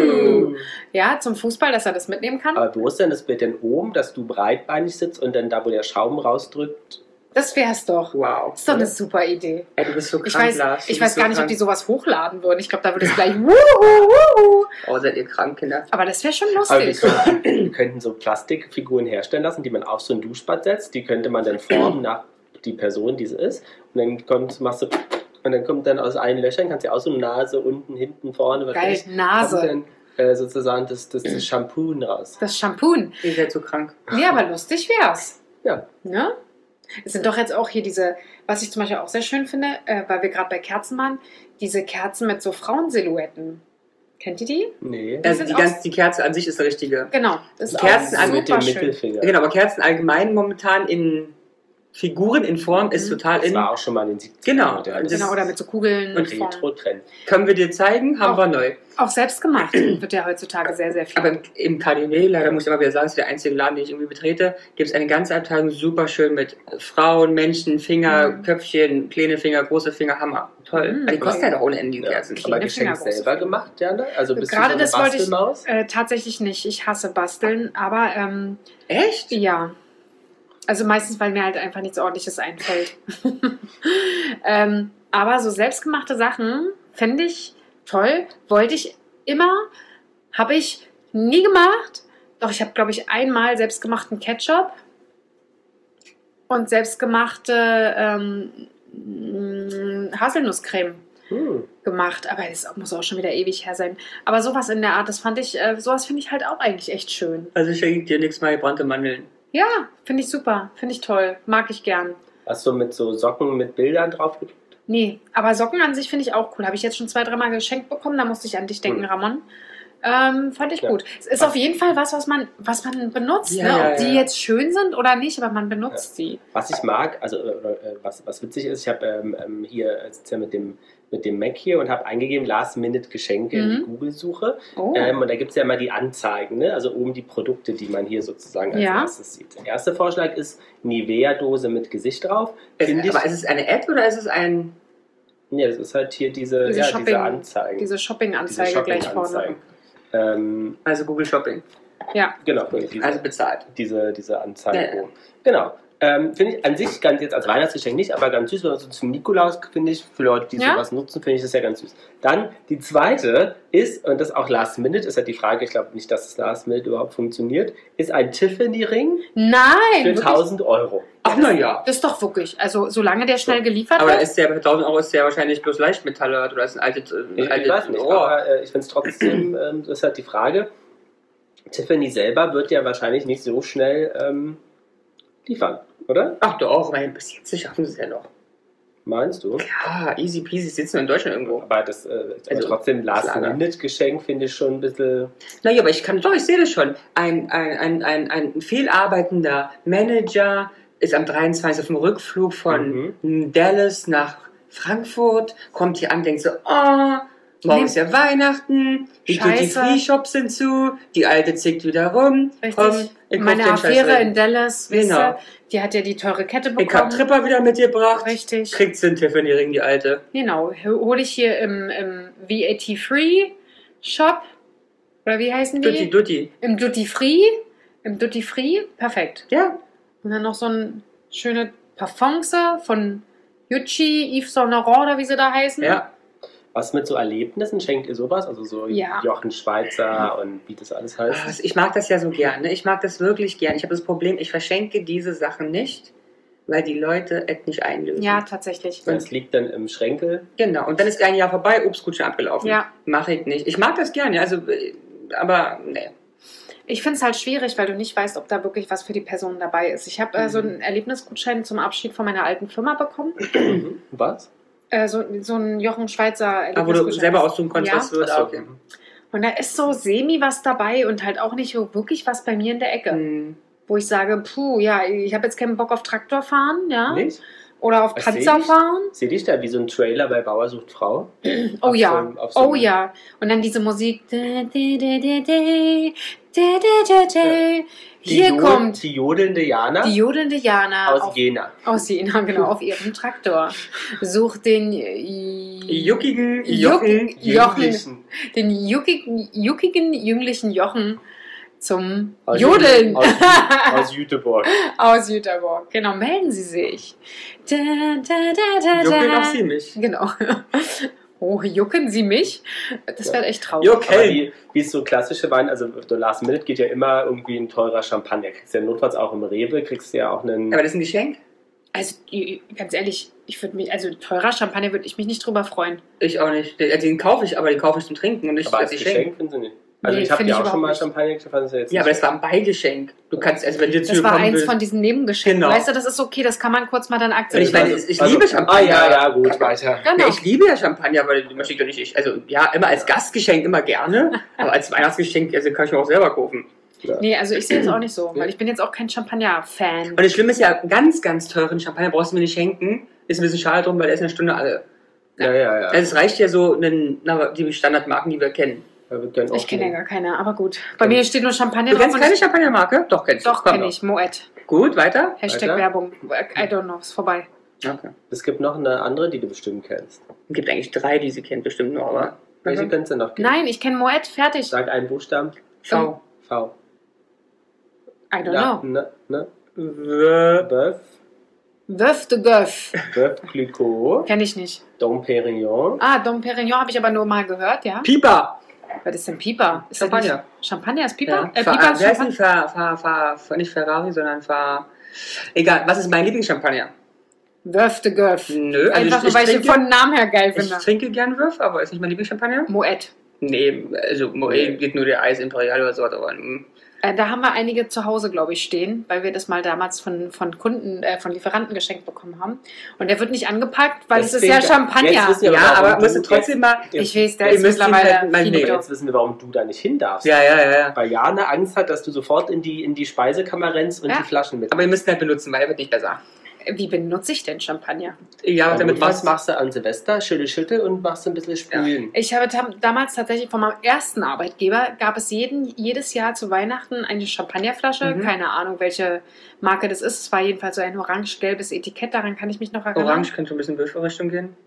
Ja, zum Fußball, dass er das mitnehmen kann. Aber wo ist denn das Bild denn oben, dass du breitbeinig sitzt und dann da, wo der Schaum rausdrückt? Das wär's doch. Wow. Das ist doch eine super Idee. Ey, du bist so Ich krank, weiß, Lars. Du ich bist weiß so gar nicht, ob krank. die sowas hochladen würden. Ich glaube, da würde es gleich wuhu. Oh, seid ihr krank, Kinder? Aber das wäre schon Aber wir lustig. könnten so Plastikfiguren herstellen lassen, die man auf so ein Duschbad setzt. Die könnte man dann formen nach die Person, die sie ist. Und dann machst du... Und dann kommt dann aus allen Löchern, kannst du auch so Nase unten, hinten, vorne. Geil, Nase. Kommt dann sozusagen das Shampoo raus. Das Shampoo. Ihr seid so krank. Ja, aber lustig wär's. Ja. Ne? Es sind doch jetzt auch hier diese, was ich zum Beispiel auch sehr schön finde, weil wir gerade bei Kerzen waren, diese Kerzen mit so Frauensilhouetten. Kennt ihr die? Nee. Die Also sind die Kerze an sich ist eine richtige. Genau. Das ist Kerzen auch an mit dem super schön. Mittelfinger. Genau, aber Kerzen allgemein momentan in Figuren, in Form ist total Das in. war auch schon mal in den 70ern. Genau. Ja, das Genau, oder mit so Kugeln. Und Formen. Retro-Trend. Können wir dir zeigen, haben Auch. wir neu. Auch selbst gemacht wird ja heutzutage sehr, sehr viel. Aber im KDW, leider muss ich immer wieder sagen, ist der einzige Laden, den ich irgendwie betrete, gibt es eine ganze Abteilung, super schön mit Frauen, Menschen, Finger, Köpfchen, kleine Finger, große Finger, Hammer. Toll. Die kosten ja doch ohne Ende, die Kerzen. Aber Kleine Geschenk Finger, große selber Finger. gemacht, Jana? Also bist Gerade du das so eine wollte ich Bastelmaus? tatsächlich nicht. Ich hasse Basteln, aber Echt? ja. Also meistens, weil mir halt einfach nichts Ordentliches einfällt. Aber so selbstgemachte Sachen finde ich toll. Wollte ich immer, habe ich nie gemacht. Doch ich habe, glaube ich, einmal selbstgemachten Ketchup und selbstgemachte Haselnusscreme gemacht. Aber das muss auch schon wieder ewig her sein. Aber sowas in der Art, das fand ich, sowas finde ich halt auch eigentlich echt schön. Also ich schenke dir nichts mal gebrannte Mandeln. Ja, finde ich super. Finde ich toll. Mag ich gern. Hast du mit so Socken mit Bildern drauf gedruckt? Nee, aber Socken an sich finde ich auch cool. Habe ich jetzt schon 2-3 Mal geschenkt bekommen. Da musste ich an dich denken, Cool. Ramon. Fand ich gut. Es ist auf jeden Fall was man benutzt. Ja, ne? ja, Ob die ja. jetzt schön sind oder nicht, aber man benutzt sie. Was ich mag, also was witzig ist, ich habe hier sitze ja mit dem Mac hier und habe eingegeben Last-Minute-Geschenke in die Google-Suche. Oh. Und da gibt es ja immer die Anzeigen, ne? Also oben die Produkte, die man hier sozusagen als Ja. erstes sieht. Der erste Vorschlag ist Nivea-Dose mit Gesicht drauf. Finde Aber ist es eine App oder ist es ein... Nee, das ist halt hier diese Anzeigen. Diese Shopping-Anzeige gleich vorne. Shopping-Anzeigen. Also Google Shopping. Ja. Genau, Also bezahlt. diese Anzeigen. Ja, ja. Genau. Finde ich an sich ganz jetzt als Weihnachtsgeschenk nicht, aber ganz süß, wenn man so zum Nikolaus, finde ich, für Leute, die Ja? sowas nutzen, finde ich das ja ganz süß. Dann die zweite ist, und das auch Last Minute, ist ja die Frage, ich glaube nicht, dass das Last Minute überhaupt funktioniert, ist ein Tiffany-Ring Nein! für Wirklich? 1000 Euro. Ach, na ja. Das ist doch wirklich. Also, solange der schnell geliefert Aber da wird. ist der bei 1000 Euro ist der wahrscheinlich bloß Leichtmetalle oder ist ein altes... Ich weiß nicht, aber ich finde es trotzdem, das ist halt die Frage, Tiffany selber wird ja wahrscheinlich nicht so schnell liefern, oder? Ach doch, weil bis jetzt schaffen sie es ja noch. Meinst du? Ja, easy peasy, sitzen wir in Deutschland irgendwo. Aber das Also, trotzdem Lager. Last-Minute-Geschenk finde ich schon ein bisschen... Naja, aber ich sehe das schon. Ein viel arbeitender Manager ist am 23. auf dem Rückflug von Dallas nach Frankfurt, kommt hier an, denkt so, oh, morgen ist ja Weihnachten, die Scheiße. Duty-Free-Shops sind zu, die Alte zickt wieder rum. Richtig. Komm, ich kauf Meine den Scheiß Affäre Ring. in Dallas, wisst Genau. ihr, die hat ja die teure Kette Ich hab bekommen. Tripper wieder mitgebracht. Richtig. Kriegt sie einen Tiffany-Ring, die Alte. Genau. Hole ich hier im VAT-Free Shop. Oder wie heißen die? Duty. Im Duty-Free. Im Duty-Free. Perfekt. Ja. Und dann noch so ein schöne Parfums von Gucci, Yves Saint Laurent oder wie sie da heißen. Ja. Was mit so Erlebnissen, schenkt ihr sowas? Also so Ja. Jochen Schweizer und wie das alles heißt? Also ich mag das ja so gerne. Ich mag das wirklich gerne. Ich habe das Problem, ich verschenke diese Sachen nicht, weil die Leute es nicht einlösen. Ja, tatsächlich. Das liegt dann im Schränkel. Genau. Und dann ist ein Jahr vorbei, Obstgutschein abgelaufen. Ja. Mache ich nicht. Ich mag das gerne. Also, aber nee. Ich finde es halt schwierig, weil du nicht weißt, ob da wirklich was für die Person dabei ist. Ich habe so einen Erlebnisgutschein zum Abschied von meiner alten Firma bekommen. Was? So einen Jochen Schweizer Aber wo du Erlebnisgutschein. selber aussuchen konntest, Ja. was du Achso. okay. Und da ist so semi was dabei und halt auch nicht so wirklich was bei mir in der Ecke. Hm. Wo ich sage, puh, ja, ich habe jetzt keinen Bock auf Traktor fahren, ja. Nicht? Oder auf Ich Panzer seh dich. fahren. Seht ihr da wie so ein Trailer bei Bauer sucht Frau? Oh Auf ja, so- auf so oh einem- ja. Und dann diese Musik. Hier kommt die jodelnde Jana. die jodelnde Jana aus Jena. Aus Jena, genau, auf ihrem Traktor. Sucht den Juckigen Jochen, Jünglichen. den juckigen jünglichen Jochen zum Aus Jodeln. Aus Jüteborg. Aus Jüterbog. Genau, melden Sie sich. Juckeln auch Sie mich. Genau. Oh, jucken Sie mich? Das wäre echt traurig. Aber Juckeln. wie es so klassische Wein, also der Last Minute geht ja immer irgendwie ein teurer Champagner. Kriegst du ja notfalls auch im Rewe, kriegst du ja auch einen... Aber das ist ein Geschenk? Also, ganz ehrlich, ich würde mich, also teurer Champagner würde ich mich nicht drüber freuen. Ich auch nicht. Den kaufe ich, aber den kaufe ich zum Trinken und nicht aber als als Geschenk finden sie nicht. Also Nee, ich habe find dir ich auch schon mal überhaupt nicht. Champagner gekauft, das ist ja jetzt Ja, aber nicht das war ein Beigeschenk. Du kannst, also wenn dir zu Das war kommen eins willst. von diesen Nebengeschenken. Genau. Weißt du, das ist okay, das kann man kurz mal dann Ich akzeptieren. meine, ich liebe Champagner. ja, gut, weiter. Ja, Genau. ich liebe ja Champagner, aber den möchte ich doch nicht. Also ja, immer als Gastgeschenk immer gerne, aber als Weihnachtsgeschenk also kann ich mir auch selber kaufen. Nee, also ich sehe es auch nicht so, weil ich bin jetzt auch kein Champagner-Fan. Und das Schlimme ist ja, ganz, ganz teuren Champagner brauchst du mir nicht schenken. Ist ein bisschen schade drum, weil der ist eine Stunde alle. Ja. Also es reicht ja so, die Standardmarken, die wir kennen. Ja, wir können auch Ich kenne ja den- gar keine, aber gut. Bei mir steht nur Champagner Du kennst und keine ich- Champagnermarke? Doch, kennst du. Doch, Komm kenne ich. Moet. Gut, weiter? Hashtag Weiter? Werbung. I don't know, ist vorbei. Okay. Es gibt noch eine andere, die du bestimmt kennst. Es gibt eigentlich 3, die sie kennt, bestimmt noch, aber. Welche kennst du noch? Nein, ich kenne Moet, fertig. Sag einen Buchstaben. V. V. I don't Ja, know. ne? W. Bœuf. Wöf de Göff. Bœuf Clicquot. Kenne ich nicht. Dom Pérignon. Ah, Dom Pérignon habe ich aber nur mal gehört, ja. Pieper! Was ist denn Pieper? Ist das Champagner. nicht- Champagner ist Pieper? Ja. Pieper ist Wer ist denn Champagner. nicht Ferrari, sondern Egal, was ist mein Lieblingschampagner? Wöf de Göff. Nö, Einfach nur, weil ich ihn von Namen her geil Ich finde. trinke gern Würf, aber ist nicht mein Lieblingschampagner? Moet. Nee, also Moet geht nur der Eis Imperial oder sowas, aber Da haben wir einige zu Hause, glaube ich, stehen, weil wir das mal damals von Kunden, von Lieferanten geschenkt bekommen haben. Und der wird nicht angepackt, weil es ist ja Deswegen- Champagner. Jetzt wissen wir, ja, warum aber du musst du trotzdem mal. Ich weiß, der Ihr ist müsst ihn mittlerweile halt mal finito. nehmen. Jetzt wissen wir, warum du da nicht hin darfst. Ja. Weil Jana Angst hat, dass du sofort in die Speisekammer rennst und Ja. die Flaschen mit. Aber ihr müsst ihn halt benutzen, weil er wird nicht besser. Wie benutze ich denn Champagner? Ja, Und damit was machst du an Silvester? Schüttel und machst ein bisschen Sprühen. Ich habe damals tatsächlich von meinem ersten Arbeitgeber, gab es jedes Jahr zu Weihnachten eine Champagnerflasche. Mhm. Keine Ahnung, welche Marke das ist. Es war jedenfalls so ein orange-gelbes Etikett, daran kann ich mich noch erinnern. Orange könnte ein bisschen Würfelrichtung gehen.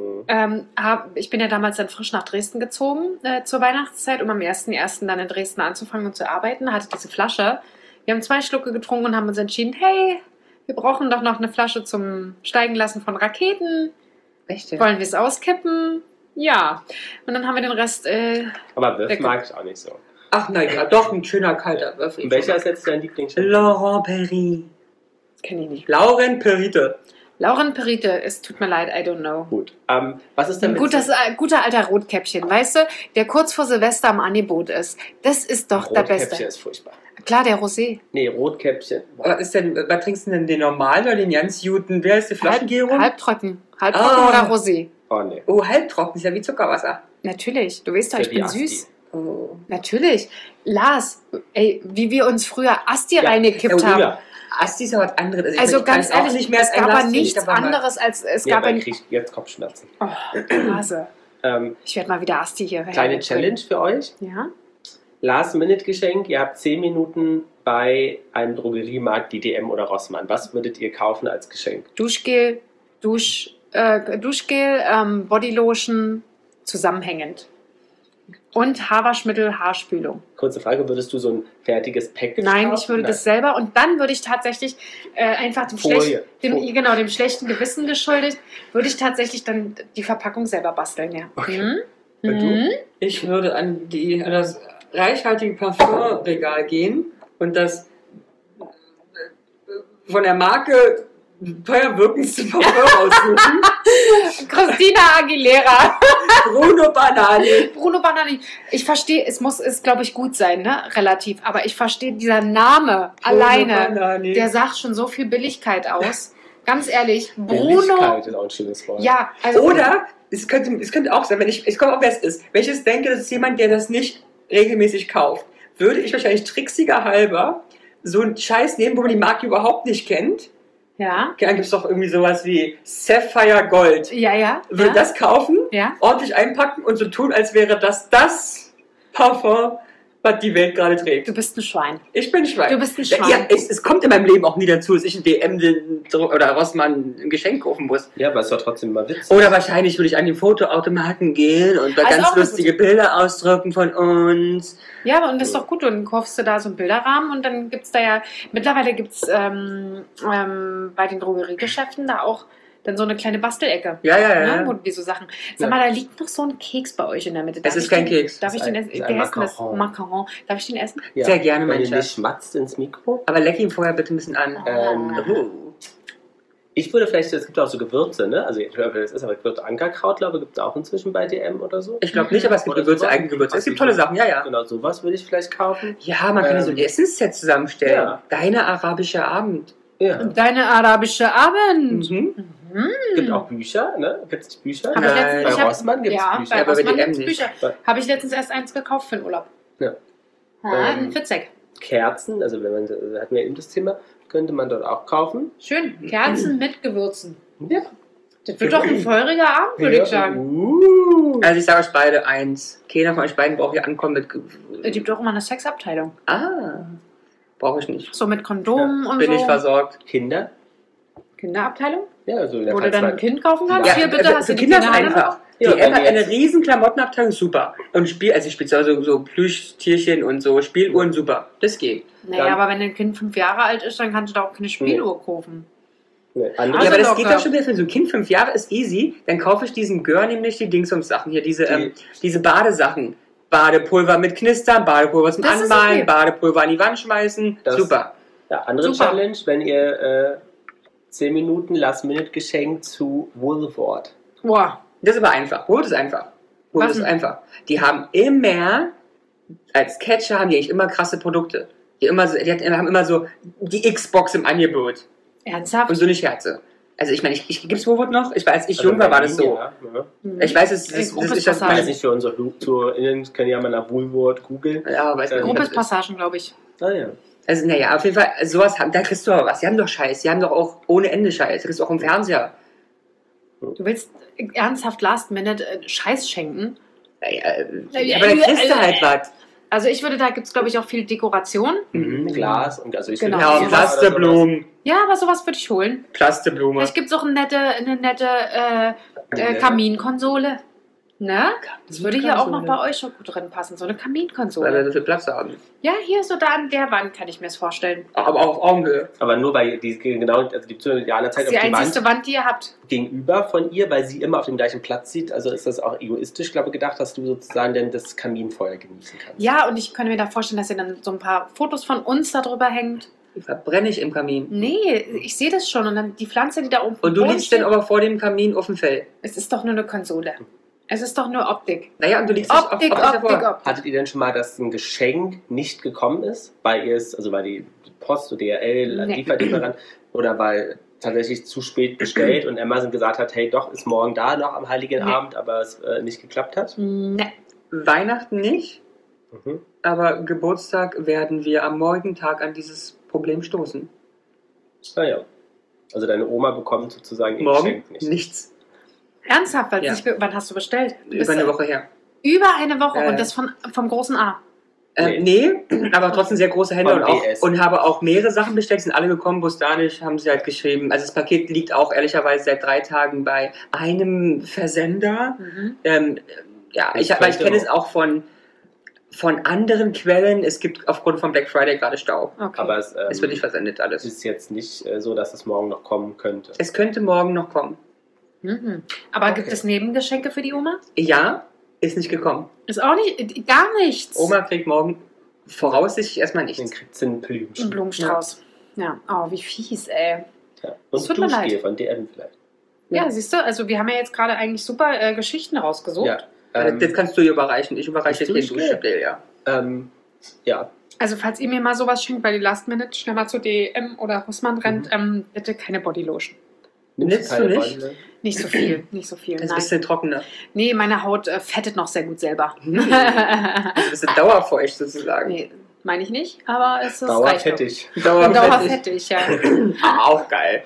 Hm. Ich bin ja damals dann frisch nach Dresden gezogen zur Weihnachtszeit, um am 1.1. dann in Dresden anzufangen und zu arbeiten. Hatte diese Flasche. Wir haben 2 Schlucke getrunken und haben uns entschieden, hey, wir brauchen doch noch eine Flasche zum Steigen lassen von Raketen. Echt? Wollen wir es auskippen? Ja. Und dann haben wir den Rest... Aber Würf Lecker. mag ich auch nicht so. Ach nein, ja, doch, ein schöner kalter Würfel. Und welcher ist jetzt dein Lieblingschampagner? Laurent Perry. Kenne ich nicht. Lauren Perrite. Lauren Perrite, es tut mir leid, I don't know. Gut. Was ist denn Ein guter alter Rotkäppchen, weißt du, der kurz vor Silvester am Angebot ist. Das ist doch der Rotkäppchen Beste. ist furchtbar. Klar, der Rosé. Nee, Rotkäppchen. Was trinkst du denn, den normalen oder den ganz guten? Wer ist die Flaschengärung? Halbtrocken. Ah. Oder Rosé. Oh nee. Oh, halbtrocken, ist ja wie Zuckerwasser. Natürlich, du weißt doch, Ist ich ja wie bin Asti. süß. Oh. Natürlich. Lars, ey, wie wir uns früher Asti reingekippt Ja, haben. Ja. Asti ist ja was anderes. Also ich kann ganz auch ehrlich, nicht mehr es als ein gab Glas aber trinken, nichts aber mal- anderes als es Ja, gab dann ein... krieg ich jetzt Kopfschmerzen. Oh, Nase. Ich werde mal wieder Asti hier. Kleine herbringen. Challenge für euch. Ja? Last-Minute-Geschenk. Ihr habt 10 Minuten bei einem Drogeriemarkt, die DM oder Rossmann. Was würdet ihr kaufen als Geschenk? Duschgel, Bodylotion, zusammenhängend. Und Haarwaschmittel, Haarspülung. Kurze Frage, würdest du so ein fertiges Package Nein, kaufen? ich würde das selber und dann würde ich tatsächlich einfach Folie. dem schlechten Gewissen geschuldet, würde ich tatsächlich dann die Verpackung selber basteln, ja. Okay. Mhm. Und du? Mhm. Ich würde an das reichhaltige Parfumregal gehen und das von der Marke teuer wirkendste Parfum aussuchen. Christina Aguilera. Bruno Banani. Bruno Banani. Ich verstehe, es glaube ich, gut sein, ne? Relativ. Aber ich verstehe dieser Name alleine. Banani. Der sagt schon so viel Billigkeit aus. Ganz ehrlich, Bruno. Billigkeit ist auch ein schönes Wort. Ja, also. Oder es könnte auch sein, wenn ich komme auf, wer es ist. Wenn ich jetzt denke, das ist jemand, der das nicht regelmäßig kauft, würde ich wahrscheinlich tricksiger halber so einen Scheiß nehmen, wo man die Marke überhaupt nicht kennt. Ja. Dann gibt es doch irgendwie sowas wie Sapphire Gold. Ja. Würde das kaufen, Ja. ordentlich einpacken und so tun, als wäre das Parfum was die Welt gerade trägt. Du bist ein Schwein. Ich bin ein Schwein. Du bist ein Schwein. Ja, es kommt in meinem Leben auch nie dazu, dass ich ein DM oder Rossmann ein Geschenk kaufen muss. Ja, aber es war trotzdem mal witzig. Oder wahrscheinlich würde ich an den Fotoautomaten gehen und da Also ganz auch eine lustige Bilder ausdrucken von uns. Ja, aber und das ist doch gut. Dann kaufst du da so einen Bilderrahmen und dann gibt's da ja, mittlerweile gibt's bei den Drogeriegeschäften da auch dann so eine kleine Bastelecke. Ja. Ne, wo die so Sachen. Sag mal, da liegt noch so ein Keks bei euch in der Mitte. Es ist kein Keks. Darf ich den essen? Es ist Wie ein heißt denn das? Macaron. Macaron. Darf ich den essen? Ja, Sehr gerne, mein wenn ihr nicht Schatz. schmatzt ins Mikro. Aber leck ihn vorher bitte ein bisschen an. Ich würde vielleicht, es gibt auch so Gewürze, ne? Also ich glaube, das ist aber Gewürze Ankerkraut, glaube ich, gibt es auch inzwischen bei DM oder so. Ich glaube nicht, aber es gibt Oder Gewürze, sowas. eigene Gewürze. Es gibt tolle Sachen, ja. Genau, sowas würde ich vielleicht kaufen. Ja, man kann ja so ein Essensset zusammenstellen. Ja. Deine arabische Abend. Ja. Deine arabische Abend. Mhm. Gibt auch Bücher, ne? Gibt es Bücher? Hab ich Nein. letztens, Bei ich hab, Rossmann gibt es ja, Bücher. bei Ja, aber bei Rossmann DM gibt's nicht. Bücher. Habe ich letztens erst eins gekauft für den Urlaub. Ja. Ein Fitzek. Kerzen, also wenn man, hatten wir eben das Thema, könnte man dort auch kaufen. Schön. Kerzen mit Gewürzen. Ja. Das wird doch ein feuriger Abend, würde ich sagen. Also ich sage euch beide eins. Keiner von euch beiden braucht hier ankommen mit... Es gibt doch immer eine Sexabteilung. Brauche ich nicht. So mit Kondomen und Bin so. ich versorgt. Kinder? Kinderabteilung? Ja, also in der Wo du dann ein Kind kaufen kannst? Ja, Hier, bitte, hast für du die Kinder ist Kinder einfach. Die Ja, Emma wenn hat eine jetzt- riesen Klamottenabteilung, super. Und Spielzeug, so Plüschtierchen und so Spieluhren, super. Das geht. Naja, Dann- aber wenn dein Kind 5 Jahre alt ist, dann kannst du da auch keine Spieluhr kaufen. Nee, Also ja, aber das locker. geht ja schon wieder für so ein Kind 5 Jahre, ist easy. Dann kaufe ich diesem Gör nämlich die Dingsums-Sachen hier, diese Badesachen. Badepulver mit Knistern, Badepulver zum Das ist Anmalen, okay. Badepulver an die Wand schmeißen. Das- Super. Ja, andere Super. Challenge, wenn ihr 10 Minuten Last-Minute-Geschenk zu Woolworth. Boah. Das ist aber einfach. Brot ist einfach. Brot Was ist denn? einfach. Die haben immer, als Catcher haben die eigentlich immer krasse Produkte. Haben immer so die Xbox im Angebot. Ernsthaft? Und so eine Scherze. Also ich meine, gibt's Woolworth noch? Als ich jung war, war das so. Ja, ja. Ich weiß, es Ey, ist Gruppes das Passage. Ich weiß nicht, für unsere ZuhörerInnen können ja mal nach Woolworth googeln. Ja, weiß man nicht. Gruppes was das ist. Passagen, glaube ich. Ah ja. Also naja, auf jeden Fall, sowas haben, da kriegst du aber was. Die haben doch Scheiß. Die haben doch auch ohne Ende Scheiß. Das kriegst du auch im Fernseher. Du willst ernsthaft Last Minute Scheiß schenken? Naja, aber dann kriegst du halt was. Also ich würde, da gibt es, glaube ich, auch viel Dekoration. Glas und also ich Genau. finde, Ja, Gläser oder Plasteblumen. Ja, aber sowas würde ich holen. Plasteblume. Vielleicht gibt es auch eine nette Kaminkonsole. Ne? Das würde hier auch noch bei euch schon gut drin passen. So eine Weil wir Kaminkonsole. so viel Platz haben. Ja, hier so da an der Wand kann ich mir das vorstellen. Aber auf Augenhöhe. sowas. Aber nur weil die genau, also die Diana Das zeigt ist auf die die einzigste Wand Wand, die ihr habt. gegenüber von ihr, weil sie immer auf dem gleichen Platz sieht. Also ist das auch egoistisch, glaube ich, gedacht, dass du sozusagen denn das Kaminfeuer genießen kannst. Ja, und ich könnte mir da vorstellen, dass ihr dann so ein paar Fotos von uns da drüber hängt. Die verbrenne ich im Kamin. Nee, ich sehe das schon. Und dann die Pflanze, die da oben Und du Boden liegst steht, dann aber vor dem Kamin auf dem Fell. es ist doch nur eine Konsole. Es ist doch nur Optik. Naja, und du liegst nicht Optik, auf Optik, davor. Optik. Hattet ihr denn schon mal, dass ein Geschenk nicht gekommen ist, weil ihr es, also weil die Post oder DHL, Nee. Lieferlieferant oder weil tatsächlich zu spät bestellt und Amazon gesagt hat, hey doch, ist morgen da noch am Heiligen Nee. Abend, aber es nicht geklappt hat? Ne. Weihnachten nicht, Mhm. aber Geburtstag werden wir am morgigen Tag an dieses Problem stoßen. Naja. Also deine Oma bekommt sozusagen ihr Morgen Geschenk nicht. nichts. Ernsthaft, weil Ja. wann hast du bestellt? Du bist Über eine Woche her. Über eine Woche Ja, ja. und das vom großen A. Nee, aber trotzdem sehr große Hände Von und, DS. und habe auch mehrere Sachen bestellt, sind alle gekommen, bloß da nicht, haben sie halt geschrieben. Also das Paket liegt auch ehrlicherweise seit 3 Tagen bei einem Versender. Ja, Das ich könnte kenne es auch. auch von anderen Quellen. Es gibt aufgrund von Black Friday gerade Stau. Okay. Aber Es wird nicht versendet alles. ist jetzt nicht so, dass es morgen noch kommen könnte. Es könnte morgen noch kommen. Aber Okay. gibt es Nebengeschenke für die Oma? Ja, ist nicht gekommen. Ist auch nicht, gar nichts. Oma kriegt morgen voraussichtlich erstmal Dann nichts. kriegt sie einen Blümchen. Ein Blumenstrauß. Ja. Oh, wie fies, ey. Ja. Es Und tut mir Duschgel leid. von DM vielleicht. Ja, siehst du, also wir haben ja jetzt gerade eigentlich super Geschichten rausgesucht. Ja. Das kannst du ihr überreichen. Ich überreiche das dir den Duschgel? Duschgel, ja. Ja. Also falls ihr mir mal sowas schenkt, weil die Last Minute schnell mal zu DM oder Rossmann rennt, bitte keine Bodylotion. Nimmst du keine nicht? Beine? Nicht so viel, nicht so viel. Das ist ein Nein. bisschen trockener. Nee, meine Haut fettet noch sehr gut selber. Also ein bisschen dauerfeucht sozusagen. Nee, meine ich nicht, aber es ist Dauerfettig. Dauerfettig, ja. Auch geil.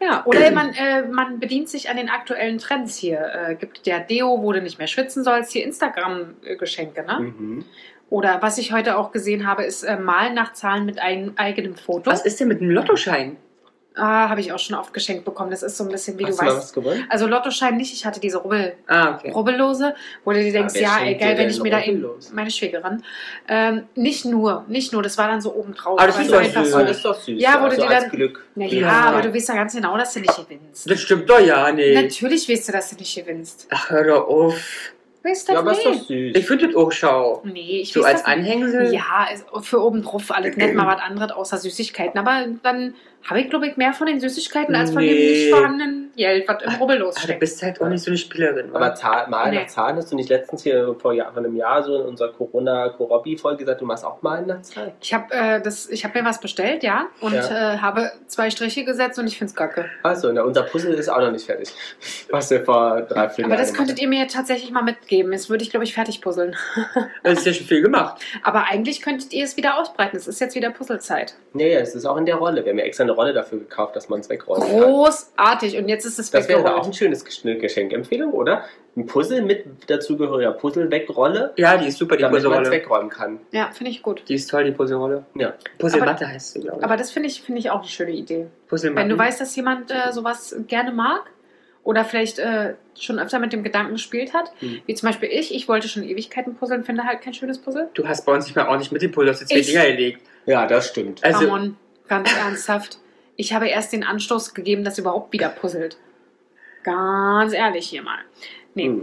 Ja, oder man bedient sich an den aktuellen Trends hier. Gibt der Deo, wo du nicht mehr schwitzen sollst, hier Instagram-Geschenke, ne? Mhm. Oder was ich heute auch gesehen habe, ist Malen nach Zahlen mit einem eigenen Foto. Was ist denn mit dem Lottoschein? Habe ich auch schon oft geschenkt bekommen. Das ist so ein bisschen, wie Hast du du mal weißt. was gewonnen? Also Lottoschein nicht, ich hatte diese Okay. Rubbellose, wo du dir denkst, wer ja, schenkt egal, dir wenn denn ich mir da Rubbellos? meine Schwägerin. Nicht nur, das war dann so obendrauf. Aber das Weil ist du doch einfach süß. so, Das ist doch süß. Ja, wo du so dir als dann- Glück. ja, Ja. aber du weißt ja ganz genau, dass du nicht gewinnst. Das stimmt doch ja nicht. Natürlich weißt du, dass du nicht gewinnst. Ach, hör doch auf. Weißt du Ja, das aber ist doch nicht? süß. Ich finde das auch schau. Nee, ich So weiß als das nicht. Anhängsel? Ja, für obendrauf alles nicht mal was anderes außer Süßigkeiten. Aber dann habe ich, glaube ich, mehr von den Süßigkeiten als von dem Nee. nicht vorhandenen Geld, was im Rubbellos Ach, du steckt. bist halt auch nicht so eine Spielerin. wa? Aber Malen Nee. nach Zahlen hast du nicht letztens hier vor einem Jahr so in unserer Corona-Korobi-Folge gesagt, du machst auch Malen nach Zahlen? Ich habe mir was bestellt, ja, und habe 2 Striche gesetzt und ich finde es kacke. Also, unser Puzzle ist auch noch nicht fertig. Was wir vor 3-4 Jahren Aber das gemacht könntet ihr mir tatsächlich mal mitgeben. Jetzt würde ich, glaube ich, fertig puzzeln. Das ist ja schon viel gemacht. Aber eigentlich könntet ihr es wieder ausbreiten. Es ist jetzt wieder Puzzlezeit. Nee, es ist auch in der Rolle. Wir haben ja extra eine Rolle dafür gekauft, dass man es wegrollen kann. Großartig. Und jetzt ist es Das wäre aber auch weggerollt. ein schönes Geschenkempfehlung, oder? Ein Puzzle mit dazugehöriger Puzzle-Wegrolle, Ja, die ist super, die damit man es Puzzlerolle. wegräumen kann. Ja, finde ich gut. Die ist toll, die Puzzlerolle. Ja. Puzzlematte heißt sie, glaube ich. Aber das finde ich auch eine schöne Idee. Puzzlematten. Wenn du weißt, dass jemand sowas gerne mag oder vielleicht schon öfter mit dem Gedanken gespielt hat, wie zum Beispiel ich wollte schon Ewigkeiten puzzeln, finde halt kein schönes Puzzle. Du hast bei uns nicht mal ordentlich mit dem Puzzle auf die 2 Ich- Dinger gelegt. Ja, das stimmt. Also, Ramon, ganz ernsthaft. Ich habe erst den Anstoß gegeben, dass überhaupt wieder puzzelt. Ganz ehrlich hier mal. Nee.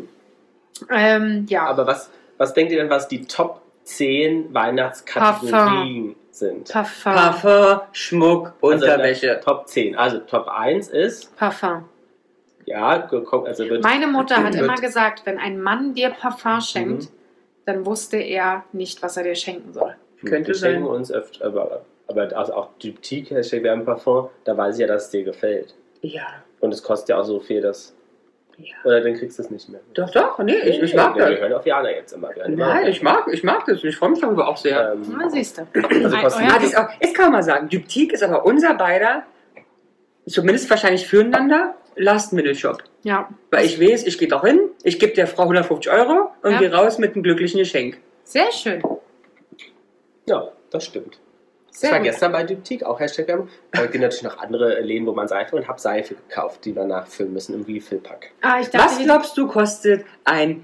Ja. Aber was denkt ihr denn, was die Top 10 Weihnachtskategorien sind? Parfum. Parfum, Schmuck, Unterwäsche. Top 10. Also Top 1 ist, Parfum. ja, also wird Meine Mutter hat wird- immer gesagt, wenn ein Mann dir Parfum schenkt, dann wusste er nicht, was er dir schenken soll. Könnte wir schenken sein. uns öfter, aber also auch Diptyque, Hashtag Wärmeparfum, da weiß ich ja, dass es dir gefällt. Ja. Und es kostet ja auch so viel, dass. Ja. Oder dann kriegst du es nicht mehr. Doch, nee, ich mag Wir das. hören auf Jana jetzt immer. Wir hören immer Nein, auf ich mag das. Ich freue mich darüber auch sehr. Na, siehst du. Also kosten Ah, das ist auch, jetzt kann man mal sagen, Diptyque ist aber unser beider, zumindest wahrscheinlich füreinander, Last-Minute-Shop. Ja, Weil ich weiß, ich gehe doch hin, ich gebe der Frau 150 € und Ja. gehe raus mit einem glücklichen Geschenk. sehr schön. Ja, das stimmt. Sehr Ich war gut. gestern bei Diptyque, auch Hashtag Werbung. Da gibt natürlich noch andere Läden, wo man Seife und habe Seife gekauft, die wir nachfüllen müssen im Refill-Pack. Ich dachte, Was glaubst du, kostet ein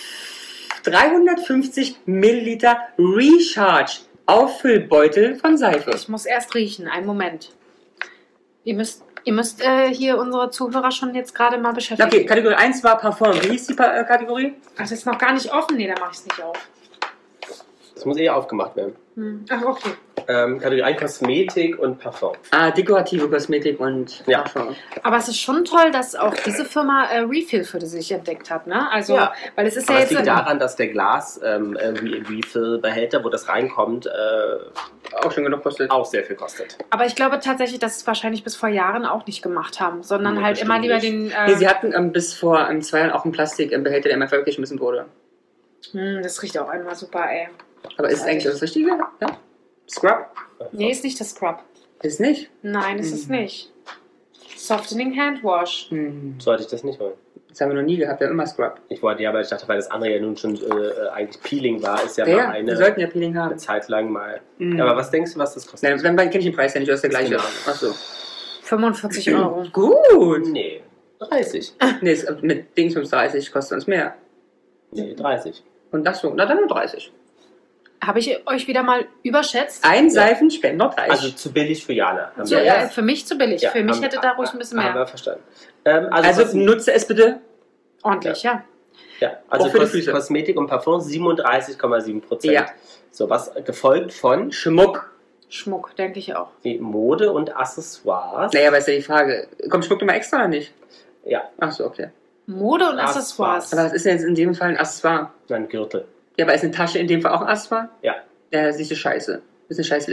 350 Milliliter Recharge-Auffüllbeutel von Seife? ich muss erst riechen. Einen Moment. Ihr müsst hier unsere Zuhörer schon jetzt gerade mal beschäftigen. Okay, Kategorie 1 war Parfum. Wie hieß die Kategorie? Ach, das ist noch gar nicht offen. Nee, da mache ich es nicht auf. Das muss eher aufgemacht werden. Ach, okay. Kategorie 1 Kosmetik und Parfum. Dekorative Kosmetik und Ja. Parfum. Aber es ist schon toll, dass auch diese Firma Refill für sich entdeckt hat, ne? Also, Ja. weil es ist ja Aber es jetzt... liegt daran, dass der Refill-Behälter, wo das reinkommt, Auch schon genug kostet. auch sehr viel kostet. Aber ich glaube tatsächlich, dass sie es wahrscheinlich bis vor Jahren auch nicht gemacht haben, sondern Nee, halt bestimmt immer lieber nicht. den... Nee, sie hatten bis vor 2 Jahren auch einen Plastik im Behälter, der immer weggeschmissen wurde. das riecht auch einmal super, ey. Aber ist es eigentlich das Richtige? Ja? Scrub? Nee, ist nicht das Scrub. Ist nicht? Nein, ist es nicht. Softening Handwash. So hatte ich das nicht wollen. Das haben wir noch nie gehabt, wir haben immer Scrub. Ich wollte ja, aber ich dachte, weil das andere ja nun schon eigentlich Peeling war, ist ja Ja, mal wir sollten ja eine Peeling haben. Zeit lang mal. Aber was denkst du, was das kostet? Nein, dann kenne ich den Preis ja nicht, das ist der gleiche. Genau. Achso. 45 €. Gut. Nee, 30. Nee, mit Dings 30 kostet uns mehr. Nee, 30. Und das so, na dann nur 30. Habe ich euch wieder mal überschätzt? Ein Seifenspender 30. Also zu billig für Jana. Haben So, wir- ja. Für mich zu billig. Für mich hätte da ruhig ein bisschen Haben mehr. wir verstanden. Also was- nutze es bitte. Ordentlich, ja. ja, also auch für die Füße. Kosmetik und Parfum 37,7%. Ja. So, was gefolgt von Schmuck. Schmuck, denke ich auch. Mode und Accessoires. Naja, aber ist ja die Frage. Kommt Schmuck nochmal extra oder nicht? Ja, Achso, okay. Mode und Accessoires. Accessoires. Aber was ist denn jetzt in dem Fall ein Accessoire? ein Gürtel. Ja, aber ist eine Tasche in dem Fall auch ein Accessoire? Ja. Ja, das ist eine Scheiße. Das ist eine Scheißliste.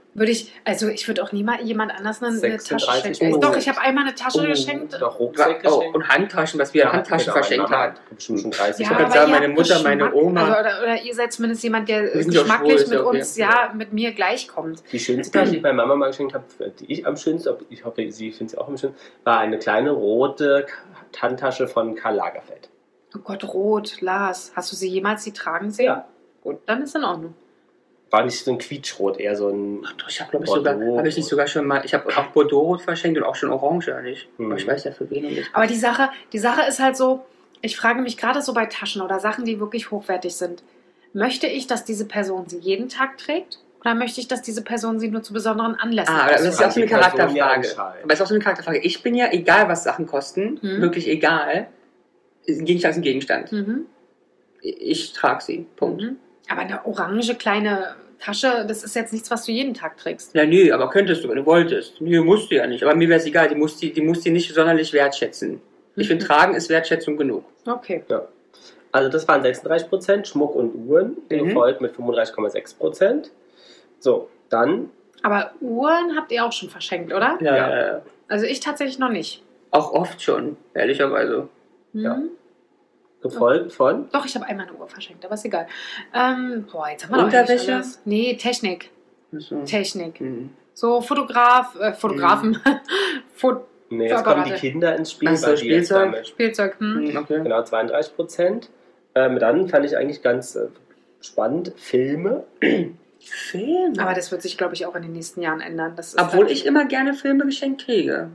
Ich würde auch niemals jemand anders eine Tasche 36 schenken. Euro. Doch, ich habe einmal eine Tasche geschenkt. Doch, Rucksack geschenkt. Und Handtaschen, was wir Handtaschen verschenkt haben. Bestimmt schon 30 Ja, Ich kann aber sagen, ihr meine habt Mutter, meine Geschmack. Oma. Also, oder ihr seid zumindest jemand, der Wir sind ja geschmacklich schwul, ist mit ja okay. uns, mit mir gleichkommt. Die schönste Tasche, die ich bei Mama mal geschenkt habe, die ich am schönsten, ich hoffe, sie findet sie auch am schönsten, war eine kleine rote Handtasche von Karl Lagerfeld. Oh Gott, rot, Lars. Hast du sie jemals tragen sehen? Ja. Gut, dann ist in Ordnung. War nicht so ein Quietschrot, eher so ein... Ich habe, glaube ich, Bordeaux. nicht sogar schon mal, ich habe auch Bordeaux verschenkt und auch schon Orange, eigentlich. Aber ich weiß ja für wen und nicht. Aber die Sache ist halt so, ich frage mich gerade so bei Taschen oder Sachen, die wirklich hochwertig sind. Möchte ich, dass diese Person sie jeden Tag trägt? Oder möchte ich, dass diese Person sie nur zu besonderen Anlässen Aber das ist ja auch so eine die Person ja Charakterfrage. entscheiden. Aber es ist auch so eine Charakterfrage. Ich bin ja, egal was Sachen kosten, wirklich egal, ein Gegenstand ist ein Gegenstand. Ich trage sie. Punkt. Aber eine orange kleine Tasche, das ist jetzt nichts, was du jeden Tag trägst. Ja, nö, aber könntest du, wenn du wolltest. Nö, musst du ja nicht. Aber mir wäre es egal, die muss die nicht sonderlich wertschätzen. Ich finde, tragen ist Wertschätzung genug. Okay. Ja. Also das waren 36%, Schmuck und Uhren, gefolgt mit 35,6%. So, dann... Aber Uhren habt ihr auch schon verschenkt, oder? Ja. Also ich tatsächlich noch nicht. Auch oft schon, ehrlicherweise. Ja. Gefolgt von... Doch, ich habe einmal eine Uhr verschenkt, aber ist egal. Jetzt haben wir noch Unterwäsche? nicht alles. Nee, Technik. So. Technik. Mhm. So Fotografen. Nee, jetzt kommen die Kinder ins Spiel. Ach so, weil die jetzt Spielzeug. damit- Spielzeug. Okay. Genau, 32%. Dann fand ich eigentlich ganz spannend, Filme. Filme. Aber das wird sich, glaube ich, auch in den nächsten Jahren ändern. Das ist Obwohl halt- ich immer gerne Filme geschenkt kriege.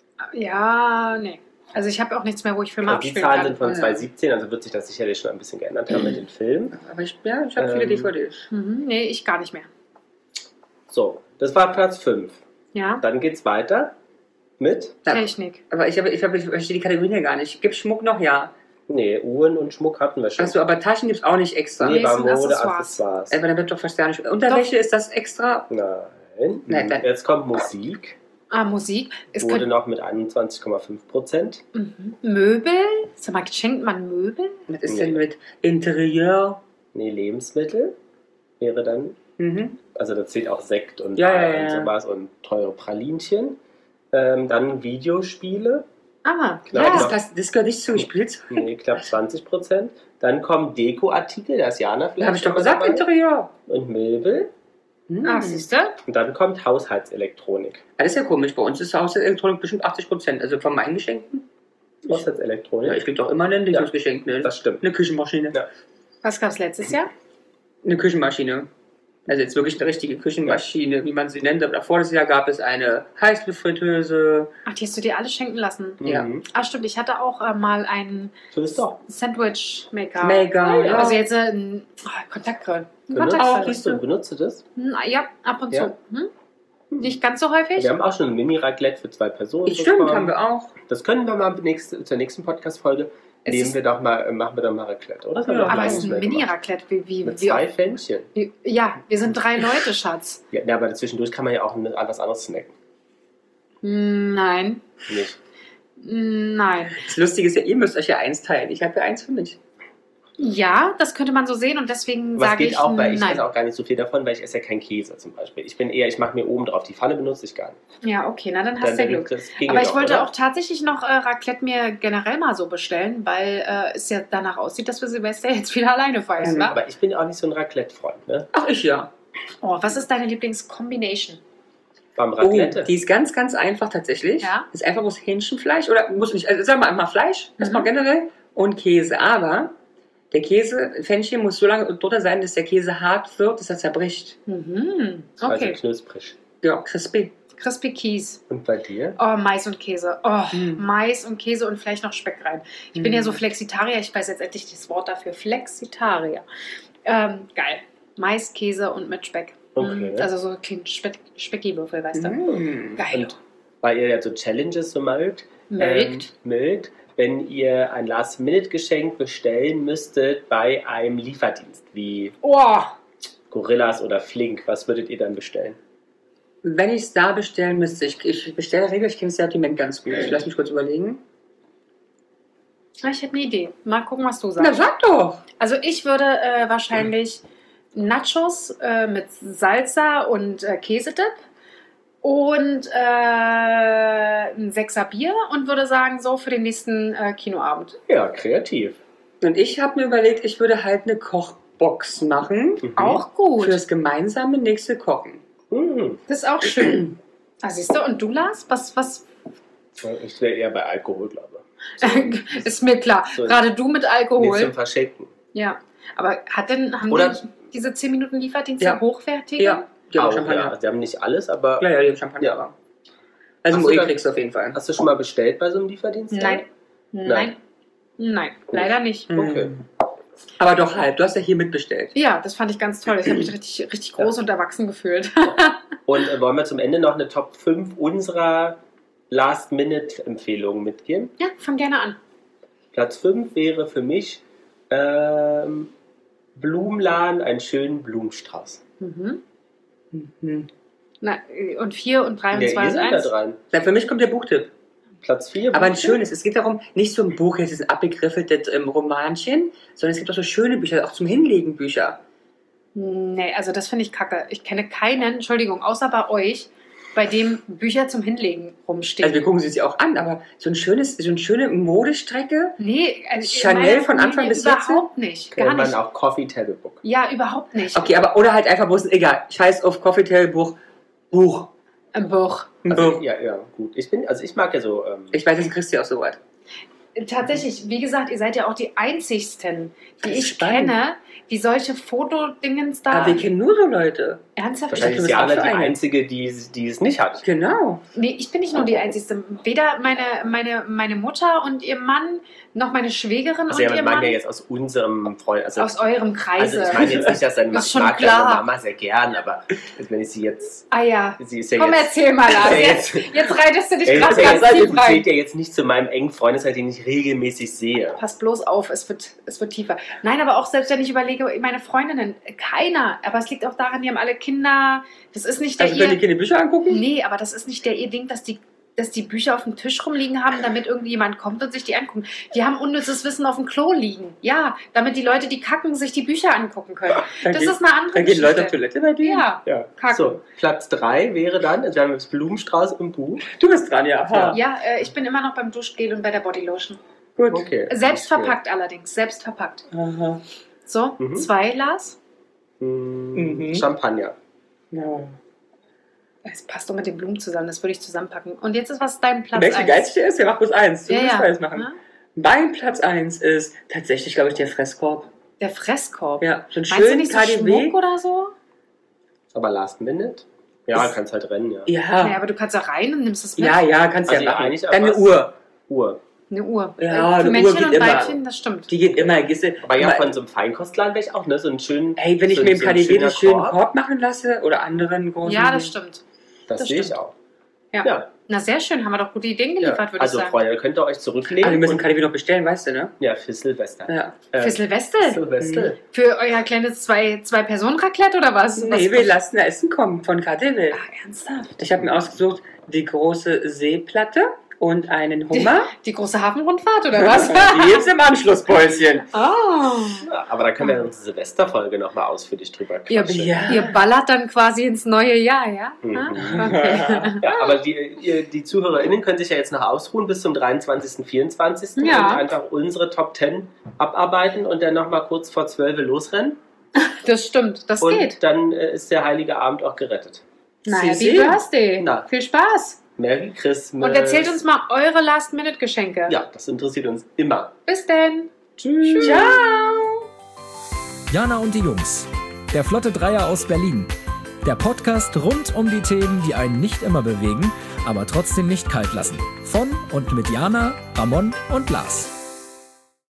Ja, nee. Also ich habe auch nichts mehr, wo ich Filme Also die abspielen Zahlen kann. sind von 2017, also wird sich das sicherlich schon ein bisschen geändert haben mit den Filmen. Aber ich habe viele DVDs. Nee, ich gar nicht mehr. So, das war Platz 5. Ja, Dann geht's weiter mit... Ja, Technik. aber ich verstehe die Kategorien ja gar nicht. Gibt Schmuck noch? Ja. Nee, Uhren und Schmuck hatten wir schon. Achso, aber Taschen gibt es auch nicht extra. Nee, war sind Mode, Accessoires. Accessoires. Aber dann wird doch fast gar nicht. Unterwäsche ist das extra. Nein. Nein, nein. Jetzt kommt Musik. Musik. Es Wurde könnte noch mit 21,5%. Möbel. Sag mal, schenkt man Möbel? Was ist denn mit Interieur? Nee, Lebensmittel wäre dann... Mhm. Also da zählt auch Sekt und, Ja. und sowas und teure Pralinchen. Dann Videospiele. Klar. Das gehört nicht zu gespielt. Nee, knapp 20%. Dann kommen Dekoartikel, das Jana vielleicht. Habe ich doch noch gesagt, dabei. Interieur. Und Möbel. Siehst du? Und dann kommt Haushaltselektronik. Das ist ja komisch. Bei uns ist Haushaltselektronik bestimmt 80%. Also von meinen Geschenken. Haushaltselektronik. Ja, ich krieg doch immer ein Geschenk. Ne? Das stimmt. Eine Küchenmaschine. Ja. Was gab es letztes Jahr? Eine Küchenmaschine. Also jetzt wirklich eine richtige Küchenmaschine, wie man sie nennt. Aber davor das Jahr gab es eine Heißluftfritteuse. Ach, die hast du dir alle schenken lassen. Ja. Stimmt. Ich hatte auch mal einen So ist doch. Sandwich-Maker. Mega, ja. Also jetzt ein Kontaktgrill. Ein auch, Kontaktgrill. siehst du. Benutzt du das? Ja, ab und Ja. zu. Nicht ganz so häufig. Wir haben auch schon ein Mini-Raclette für 2 Personen. Stimmt, bekommen. haben wir auch. Das können wir mal zur nächsten Podcast-Folge. Es Machen ist- wir doch mal Raclette, oder? Das haben wir Ja, doch Aber lange es ist nicht ein mehr gemacht. Mini-Raclette. Wie Mit 2 Fännchen. Ja, wir sind 3 Leute, Schatz. Ja, aber dazwischendurch kann man ja auch was anderes snacken. Nein. Nicht? Nein. Das Lustige ist ja, ihr müsst euch ja eins teilen. Ich habe ja eins für mich. Ja, das könnte man so sehen und deswegen Was sage geht ich auch, weil ich nein. esse auch gar nicht so viel davon, weil ich esse ja keinen Käse zum Beispiel. Ich mache mir oben drauf. Die Pfanne benutze ich gar nicht. Ja, okay, na dann hast du ja Glück. Das ginge Aber ich doch, wollte oder? auch tatsächlich noch Raclette mir generell mal so bestellen, weil es ja danach aussieht, dass wir Silvester jetzt wieder alleine feiern, wa? Aber ich bin ja auch nicht so ein Raclette-Freund, ne? Ach, ich ja. Oh, was ist deine Lieblingskombination? Beim Oh, Raclette. die ist ganz, ganz einfach tatsächlich. Ja. Ist einfach bloß Hähnchenfleisch oder muss nicht, also sagen wir mal Fleisch, erstmal generell und Käse. Aber der Käsefännchen muss so lange drunter sein, dass der Käse hart wird, dass er zerbricht. Also Okay. knusprig. Ja, crispy. Crispy Keys. Und bei dir? Oh, Mais und Käse. Oh, Mais und Käse und vielleicht noch Speck rein. Ich bin ja so Flexitarier. Ich weiß jetzt endlich das Wort dafür. Flexitarier. Geil. Mais, Käse und mit Speck. Okay. Also so kleine Speckiwürfel, weißt du? Geil. Und weil ihr ja so Challenges so mögt, wenn ihr ein Last-Minute-Geschenk bestellen müsstet bei einem Lieferdienst wie Oh, Gorillas oder Flink, was würdet ihr dann bestellen? Wenn ich es da bestellen müsste, ich bestelle regelmäßig, ich kenne das Sortiment ganz gut. Lass mich kurz überlegen. ich hätte eine Idee. Mal gucken, was du Na, sagst. sag doch! Also ich würde wahrscheinlich Nachos mit Salsa und Käsedip und ein 6er Bier und würde sagen, so für den nächsten Kinoabend. Ja, kreativ. Und ich habe mir überlegt, ich würde halt eine Kochbox machen. Auch gut. Für das gemeinsame nächste Kochen. Mhm. Das ist auch schön. Ah, siehst du, und du, Lars? Was? Ich wäre eher bei Alkohol, glaube ich. Ist mir klar. So. Gerade du mit Alkohol. Nicht zum Verschenken. Ja. Aber haben Oder- die diese 10 Minuten Lieferdienste Ja. hochwertige? Ja, die haben Auch, Champagner. ja. Die haben nicht alles, aber Ja, die haben Champagner. Ja. Also Hast Moe du dann- kriegst du auf jeden Fall. hast du schon mal bestellt bei so einem Lieferdienst? Nein. Nein. Leider nicht. Okay. Aber doch halb. Du hast ja hier mitbestellt. Ja, das fand ich ganz toll. Ich habe mich richtig groß und erwachsen gefühlt. Und wollen wir zum Ende noch eine Top 5 unserer Last-Minute-Empfehlungen mitgeben? Ja, fang gerne an. Platz 5 wäre für mich Blumenladen, einen schönen Blumenstrauß. Mhm. Mhm. Na, und 4 und 3 und 2 ihr und seid da 1. dran. Na, für mich kommt der Buchtipp. Platz 4. Aber ein schönes. Es geht darum, nicht so ein Buch, jetzt ist ein abgegriffeltes Romanchen, sondern es gibt auch so schöne Bücher, auch zum Hinlegen Bücher. Nee, also das finde ich kacke. Ich kenne keinen, Entschuldigung, außer bei euch, bei dem Bücher zum Hinlegen rumstehen. Also wir gucken sie sich auch an, aber so eine schöne Modestrecke. Nee, also Chanel in meiner von Anfang Familie bis jetzt? überhaupt nicht. Gar Kennt man nicht. auch Coffee Table Book. Ja, überhaupt nicht. Okay, aber oder halt einfach, wo es egal. Scheiß auf Coffee Table Buch. Ein Buch. Ein Also, Buch. ja, gut. Ich mag ja so. Ich weiß, jetzt kriegst du auch so was. Tatsächlich, wie gesagt, ihr seid ja auch die einzigsten, die Das ist ich spannend. kenne, die solche Fotodingens da Aber wir kennen nur so Leute. ernsthaft. Wahrscheinlich du ist bist Jana auch die für eine. Einzige, die es nicht hat. Genau. Nee, ich bin nicht nur die Einzige. Weder meine Mutter und ihr Mann, noch meine Schwägerin Also und ja, ihr wir meinen Mann ja jetzt aus unserem Freund. Also, aus eurem Kreise. also ich meine jetzt nicht, dass deine Ist schon mag klar. deine Mama sehr gern, aber wenn ich sie jetzt. Ah ja. Sie ist ja Komm, jetzt. erzähl mal, Lars. Ja, Jetzt reitest du dich Er gerade ist ja ganz tief jetzt, rein. zählt ja jetzt nicht zu meinem engen Freundeskreis, den ich regelmäßig sehe. Pass bloß auf, es wird tiefer. Nein, aber auch selbst wenn ich überlege, meine Freundinnen, keiner. Aber es liegt auch daran, die haben alle Kinder. Das ist nicht der Also können die ihr... keine Bücher angucken? Nee, aber das ist nicht der ihr Ding, dass die Bücher auf dem Tisch rumliegen haben, damit irgendjemand kommt und sich die angucken. Die haben unnützes Wissen auf dem Klo liegen. Ja, damit die Leute, die kacken, sich die Bücher angucken können. Dann Das geht- ist eine andere Dann gehen Geschichte. Leute auf Toilette bei dir? Ja. Ja. Kacken. So, Platz 3 wäre dann, also wir haben jetzt Blumenstrauß im Buch. Du bist dran, ja. Aha. Ja, ich bin immer noch beim Duschgel und bei der Bodylotion. Gut. Okay. Selbst verpackt allerdings, selbst verpackt. Aha. So, 2, Lars. Mhm. Champagner. Ja. Es passt doch mit den Blumen zusammen, das würde ich zusammenpacken. Und jetzt ist was dein Platz Welche 1? geilste ist? Ja, mach bloß eins. Du Ja, musst ja. beides machen. Ja. Mein Platz 1 ist tatsächlich, glaube ich, der Fresskorb. Der Fresskorb. Ja, so ein Meinst du schönen nicht so KDW. Schmuck oder so? Aber Last Minute? Ja, Ist- kannst halt rennen, ja. Ja. Ja, aber du kannst da rein und nimmst es mit. Ja, kannst Also ja ja, machen. eigentlich Dann eine aber Uhr. Uhr. Eine Uhr. Ja, Für eine Uhr Männchen geht und immer. Weibchen, das stimmt. Die geht immer. Gehst du, Aber ja, immer- von so einem Feinkostladen wäre ich auch, ne? So einen schönen. Hey, wenn ich so, mir im so ein KDW schöner einen schönen Korb, Korb machen lasse oder anderen großen. Ja, das stimmt. Das das sehe ich stimmt. auch. Ja. Ja. Na, sehr schön. Haben wir doch gute Ideen Ja. geliefert, würde Also, ich sagen. Freunde, könnt ihr euch zurücklegen. Also wir müssen und- KDW noch bestellen, weißt du, ne? Ja, für Silvester. Ja. Für Silvester? Silvester. Für euer kleines Zwei-Personen-Raclette oder was? Nee, was wir lassen da Essen kommen von KDW. Ach, ernsthaft? Ich habe mir ausgesucht, die große Seeplatte und einen Hummer. Die große Hafenrundfahrt oder was? Die jetzt im Anschlusspäuschen. Oh. Ja, aber da können wir in unserer Silvesterfolge nochmal ausführlich drüber Ihr, quatschen. Ja. ihr ballert dann quasi ins neue Jahr, ja? Mhm. Ah, okay. Ja, aber die ZuhörerInnen können sich ja jetzt noch ausruhen bis zum 23., 24. Ja. und einfach unsere Top 10 abarbeiten und dann nochmal kurz vor 12 losrennen. Das stimmt, das Und geht. dann ist der heilige Abend auch gerettet. Na, Sie Happy sehen. Birthday. Na. Viel Spaß. Merry Christmas. Und erzählt uns mal eure Last-Minute-Geschenke. Ja, das interessiert uns immer. Bis denn. Tschüss. Ciao. Jana und die Jungs. Der Flotte Dreier aus Berlin. Der Podcast rund um die Themen, die einen nicht immer bewegen, aber trotzdem nicht kalt lassen. Von und mit Jana, Ramon und Lars.